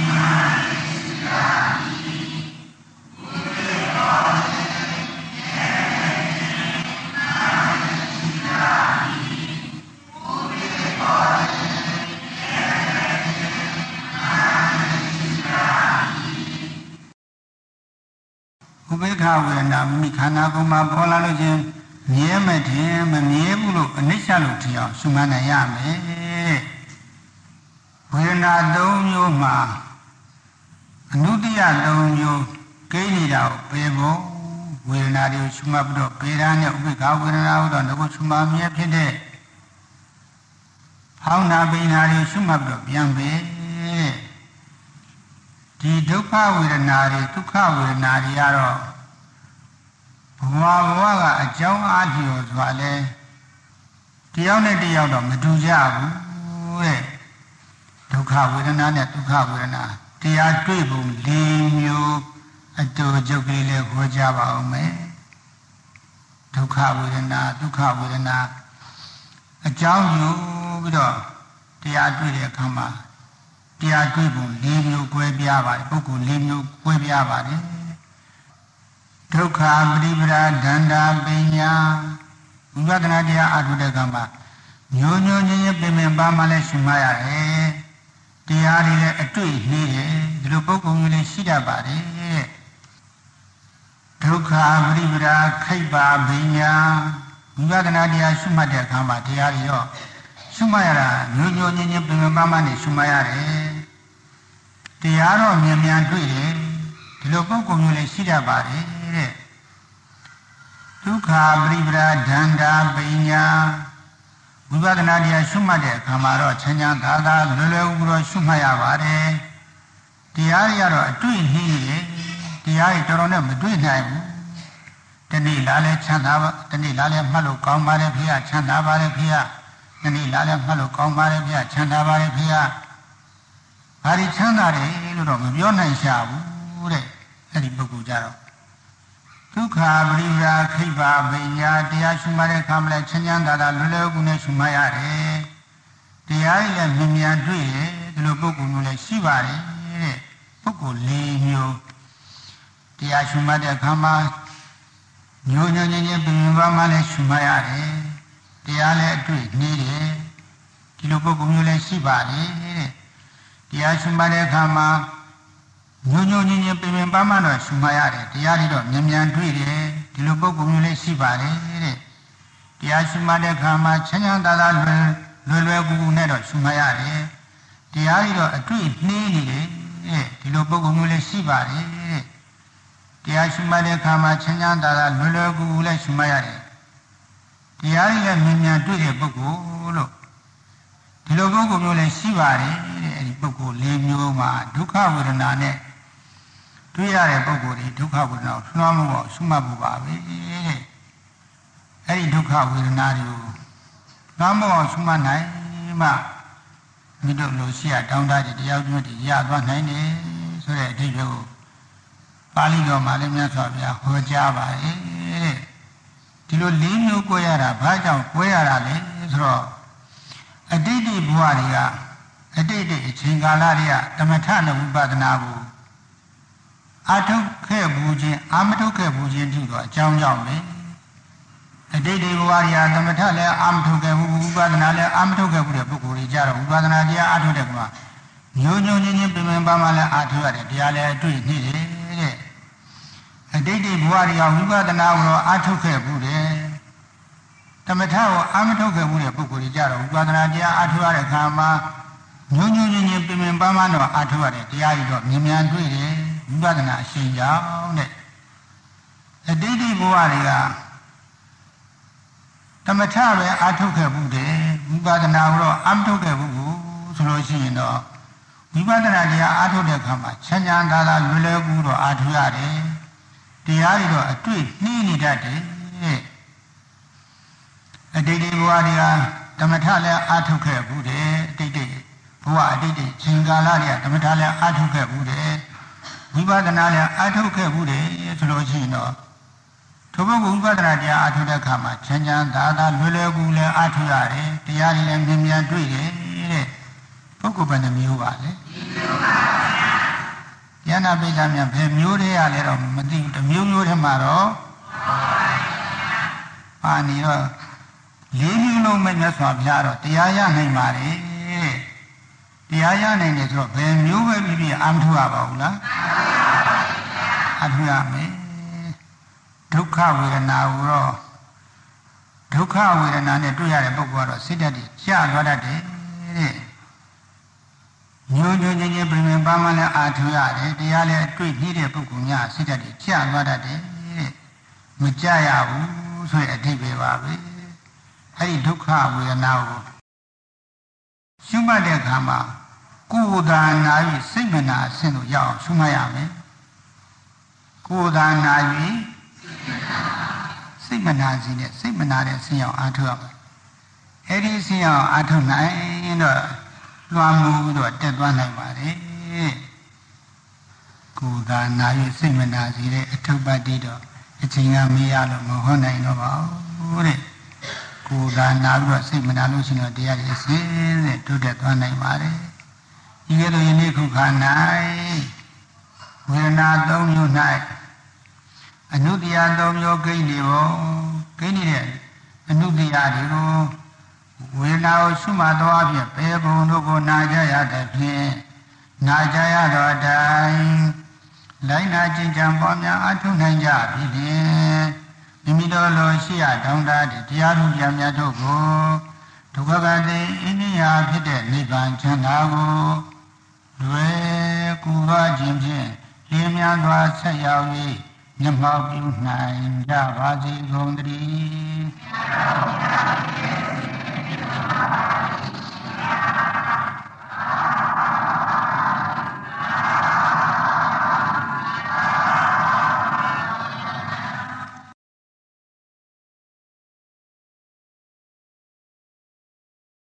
ဥပေက္ခဝေဒနာမိခန္ဓာကိုယ်မှာပေါ်လာလို့ချင်းမြဲမဲ့တယ်မမြဲဘူးလို့အနိစ္စလို့ထင်အောင်ရှုမှတ်နိုင်ရမယ်ဝေဒနာသုံးမျိုးမှာအနုတ္တိယသုံးမျိုးကိန်းနေတာကိုပေဖို့ဝေဒနာတွေကိုရှုမှတ်ပြီးတော့ပေရန်နဲ့ဥပေက္ခဝေဒနာဟောတော့ငါရှုမှတ်မြဲဖြစ်တဲ့ဖောင်းနာပိနာတွေရှုမှတ်ပြီးတော့ပြန်ပေဒီဒုက္ခဝေဒနာတွေဒုက္ခဝေဒနာတွေကတော့ဘဝဘဝကအကြောင်းအားဖြင့်ဆိုတာလဲတယောက်နဲ့တယောက်တော့မတူကြဘူးတဲ့ဒုက္ခဝေဒနာနဲ့ဒုက္ခဝေဒနာတရားတွေ့ပုံ၄မျိုးအတူကြုတ်ကလေးလေးခေါ်ကြပါအောင်မယ်ဒုက္ခဝေဒနာဒုက္ခဝေဒနာအကြောင်းယူပြီးတော့တရားတွေ့တဲ့အခါမှာတရားတွေ့ပုံ၄မျိုး꿰ပြားပါတယ်ပုဂ္ဂိုလ်၄မျိုး꿰ပြားပါတယ်ဒုက္ခပရိပရာဒန္တာပညာဝိပဿနာတရားအထုတဲ့ကံမှာညိုညိုညင်းညင်းပင်ပင်ပါမှလည်းရှုမှတ်ရတယ်တရားတွေလည်းအတွေ့နေတယ်ဒီလိုပုဂ္ဂိုလ်မျိုးလည်းရှိတတ်ပါတယ်ဒုက္ခပရိပရာခိဗ္ဗပညာဝိပဿနာတရားရှုမှတ်တဲ့အခါမှာတရားတွေရောရှုမှတ်ရတာညိုညိုညင်းညင်းပင်ပင်ပါမှနဲ့ရှုမှတ်ရတယ်တရားတော့မြန်မြန်တွေ့တယ်ဒီလိုပုဂ္ဂိုလ်မျိုးလည်းရှိတတ်ပါတယ်တဲ့ဒုက္ခပရိပရာဒန္တာပညာဝိပဿနာတရားရှုမှတ်တဲ့အခါမှာတော့ချမ်းချမ်းသာသာလွယ်လွယ်ကူကူတော့ရှုမှတ်ရပါတယ်တရားတွေကတော့အတွေ့နှီးတယ်တရားတွေတော်တော်နဲ့မတွေ့နိုင်ဘူးတနေ့လာလဲချမ်းသာပါတနေ့လာလဲမှတ်လို့ကောင်းပါတယ်ဖေချမ်းသာပါတယ်ဖေတနေ့လာလဲမှတ်လို့ကောင်းပါတယ်ဖေချမ်းသာပါတယ်ဖေဘာဒီချမ်းသာတယ်လို့တော့မပြောနိုင်ရှာဘူးတဲ့အဲ့ဒီပုဂ္ဂိုလ်ကြတော့ဒုက္ခပရိပရာခိဗ္ဗပညာတရားရှုမှတ်တဲ့အခါမှာလည်းချမ်းချမ်းသာသာလွယ်လွယ်ကူကူနဲ့ရှုမှတ်ရတယ်တရားကြီးလည်းမြင်မြန်တွေ့တယ်ဒီလိုပုဂ္ဂိုလ်မျိုးလည်းရှိပါတယ်တဲ့ပုဂ္ဂိုလ်၄မျိုးတရားရှုမှတ်တဲ့အခါမှာညိုညံ့ညံ့ပင်ပင်ပါမှလည်းရှုမှတ်ရတယ်တရားလည်းအတွေ့နေတယ်ဒီလိုပုဂ္ဂိုလ်မျိုးလည်းရှိပါတယ်တဲ့တရားရှုမှတ်တဲ့အခါမှာညိုညိုညင်းညင်းပင်ပင်ပါမှတော့ရှုမှတ်ရတယ်တရားတွေတော့မြန်မြန်တွေ့တယ်ဒီလိုပုဂ္ဂိုလ်မျိုးလည်းရှိပါတယ်တဲ့တရားရှုမှတ်တဲ့အခါမှာချမ်းချမ်းသာသာလွယ်လွယ်လွယ်ကူကူနဲ့တော့ရှုမှတ်ရတယ်တရားတွေတော့အတွေ့နှေးနေတယ်တဲ့ဒီလိုပုဂ္ဂိုလ်မျိုးလည်းရှိပါတယ်တဲ့တရားရှုမှတ်တဲ့အခါမှာချမ်းချမ်းသာသာလွယ်လွယ်ကူကူလည်းရှုမှတ်ရတယ်တရားတွေလည်းမြန်မြန်တွေ့တဲ့ပုဂ္ဂိုလ်လို့ဒီလိုပုဂ္ဂိုလ်မျိုးလည်းရှိပါတယ်တဲ့အဲဒီပုဂ္ဂိုလ်၄မျိုးမှာဒုက္ခဝေဒနာနဲ့ဒတွေ့ရတဲ့ပုဂ္ဂိုလ်တွေဒုက္ခဝေဒနာကိုလွှမ်းမိုးအောင်ရှုမှတ်ဖို့ပါပဲတဲ့အဲ့ဒီဒုက္ခဝေဒနာတွေကိုလွှမ်းမိုးအောင်ရှုမှတ်နိုင်မှမိတို့လိုရှိရတောင်းတတဲ့တရားကျိုးတွေရသွားနိုင်တယ်ဆိုတဲ့အဓိပ္ပာယ်ကိုပါဠိတော်မှာလည်းမြတ်စွာဘုရားဟောကြားပါတယ်တဲ့ဒီလိုလေးမျိုးကိုရတာဘာကြောင့်ကိုရတာလဲဆိုတော့အတိတ်ဘဝတွေကအတိတ်အချိန်ကာလတွေကတမထနဲ့ဝိပဿနာကိုအာထုတ်ခဲ့ဘူးခြင်းအာမထုတ်ခဲ့ဘူးခြင်းတို့အကြောင်းကြောင့်လေအတိတ်ဘဝတွေကတမထလည်းအာမထုတ်ခဲ့ဘူးဝိပဿနာလည်းအာမထုတ်ခဲ့ဘူးတဲ့ပုဂ္ဂိုလ်တွေကြတော့ဝိပဿနာတရားအာထုတ်တဲ့ကမှာညိုညိုချင်းချင်းပြင်ပင်ပါမှလည်းအာထုတ်ရတယ်တရားလည်းအတွေ့နှိမ့်တယ်တဲ့အတိတ်ဘဝတွေကဝိပဿနာကိုတော့အာထုတ်ခဲ့ဘူးတဲ့တမထကိုအာမထုတ်ခဲ့ဘူးတဲ့ပုဂ္ဂိုလ်တွေကြတော့ဝိပဿနာတရားအာထုတ်ရတဲ့အခါမှာညိုညိုချင်းချင်းပြင်ပင်ပါမှတော့အာထုတ်ရတယ်တရားကြီးတော့မြင်မြန်တွေ့တယ်ဝိပဿနာအရှင်ကြောင့်တဲ့အတိတ်ဘဝတွေကတမထပဲအာထုတ်ခဲ့ဘူးတဲ့ဝိပဿနာကိုတော့အာမထုတ်ခဲ့ဘူးဆိုလို့ရှိရင်တော့ဝိပဿနာတရားအာထုတ်တဲ့အခါမှာချမ်းချမ်းသာသာလွယ်လွယ်ကူတော့အာထုတ်ရတယ်တရားတွေတော့အတွေ့နှီးနေတတ်တယ်တဲ့အတိတ်ဘဝတွေကတမထလည်းအာထုတ်ခဲ့ဘူးတဲ့အတိတ်ဘဝအတိတ်ချိန်ကာလတွေကတမထလည်းအာထုတ်ခဲ့ဘူးတဲ့ဝိပဿနာလည်းအာထုတ်ခဲ့ဘူးတဲ့ဆိုလို့ရှိရင်တော့ထိုဘုဝိပဿနာတရားအာထုတ်တဲ့အခါမှာချမ်းချမ်းသာသာလွယ်လွယ်ကူလည်းအာထုတ်ရတယ်တရားတွေလည်းမြင်မြန်တွေ့တယ်တဲ့ပုဂ္ဂိုလ်ဘယ်နှမျိုးပါလဲမျိုးပါဗျာဉာဏပိဋကမြတ်ဘယ်မျိုးတွေရလဲတော့မသိဘူးတစ်မျိုးမျိုးထဲမှာတော့ပါနေတော့လေးမျိုးလုံးမဲ့မြတ်စွာဘုရားတော့တရားရနိုင်ပါလေတဲ့တရားရနိုင်တယ်ဆိုတော့ဘယ်မျိုးပဲဖြစ်ဖြစ်အာမထုရပါဘူးလားအာထုရမယ်ဒုက္ခဝေဒနာကိုတော့ဒုက္ခဝေဒနာနဲ့တွေ့ရတဲ့ပုဂ္ဂိုလ်ကတော့စိတ်ဓာတ်ကြီးကျသွားတတ်တယ်တဲ့ညိုညိုချင်းချင်းပြင်ပင်ပါမှလည်းအာထုရတယ်တရားလည်းအတွေ့ကြီးတဲ့ပုဂ္ဂိုလ်များစိတ်ဓာတ်ကြီးကျသွားတတ်တယ်တဲ့မကြရဘူးဆိုတဲ့အဓိပ္ပာယ်ပါပဲအဲ့ဒီဒုက္ခဝေဒနာကိုရှုမှတ်တဲ့အခါမှာကိုယ်သာနာ၍စိတ်မနာအဆင့်တို့ရောက်အောင်ရှုမှတ်ရမယ်ကိုယ်သာနာ၍စိတ်မနာစီနဲ့စိတ်မနာတဲ့အဆင့်ရောက်အားထုတ်ရမယ်အဲ့ဒီအဆင့်ရောက်အားထုတ်နိုင်တော့လွှမ်းမိုးတော့တက်သွားနိုင်ပါတယ်ကိုယ်သာနာ၍စိတ်မနာစီတဲ့အထုပ္ပတ္တိတော့အချိန်ကမေးရလို့မဟုတ်နိုင်တော့ပါဘူးတဲ့ကိုယ်သာနာပြီးတော့စိတ်မနာလို့ရှိရင်တရားတွေအစဉ်စဉ်တိုးတက်သွားနိုင်ပါတယ်ဒီကဲတော့ယနေ့ခုခါ၌ဝေဒနာသုံးမျိုး၌အနုတ္တရာသုံးမျိုးကိန်းနေဖို့ကိန်းနေတဲ့အနုတ္တရာတွေကိုဝေဒနာကိုရှုမှတ်သောအဖြစ်ဘယ်ဘုံတို့ကိုနာကြရတဲ့ဖြင့်နာကြရတော့တိုင်းလိုက်နာကျင့်ကြံပေါ်များအထုနိုင်ကြပြီဖြင့်မိမိတို့လိုရှိရတောင်းတတဲ့တရားထုပြများတို့ကိုဒုက္ခကတိအင်းဉာဖြစ်တဲ့နိဗ္ဗာန်ချမ်းသာကိုလွယ်ကူသောခြင်းဖြင့်လင်းမြန်းစွာဆက်ရောက်၍မျက်မှောက်ပြုနိုင်ကြပါစေကုန်သတည်း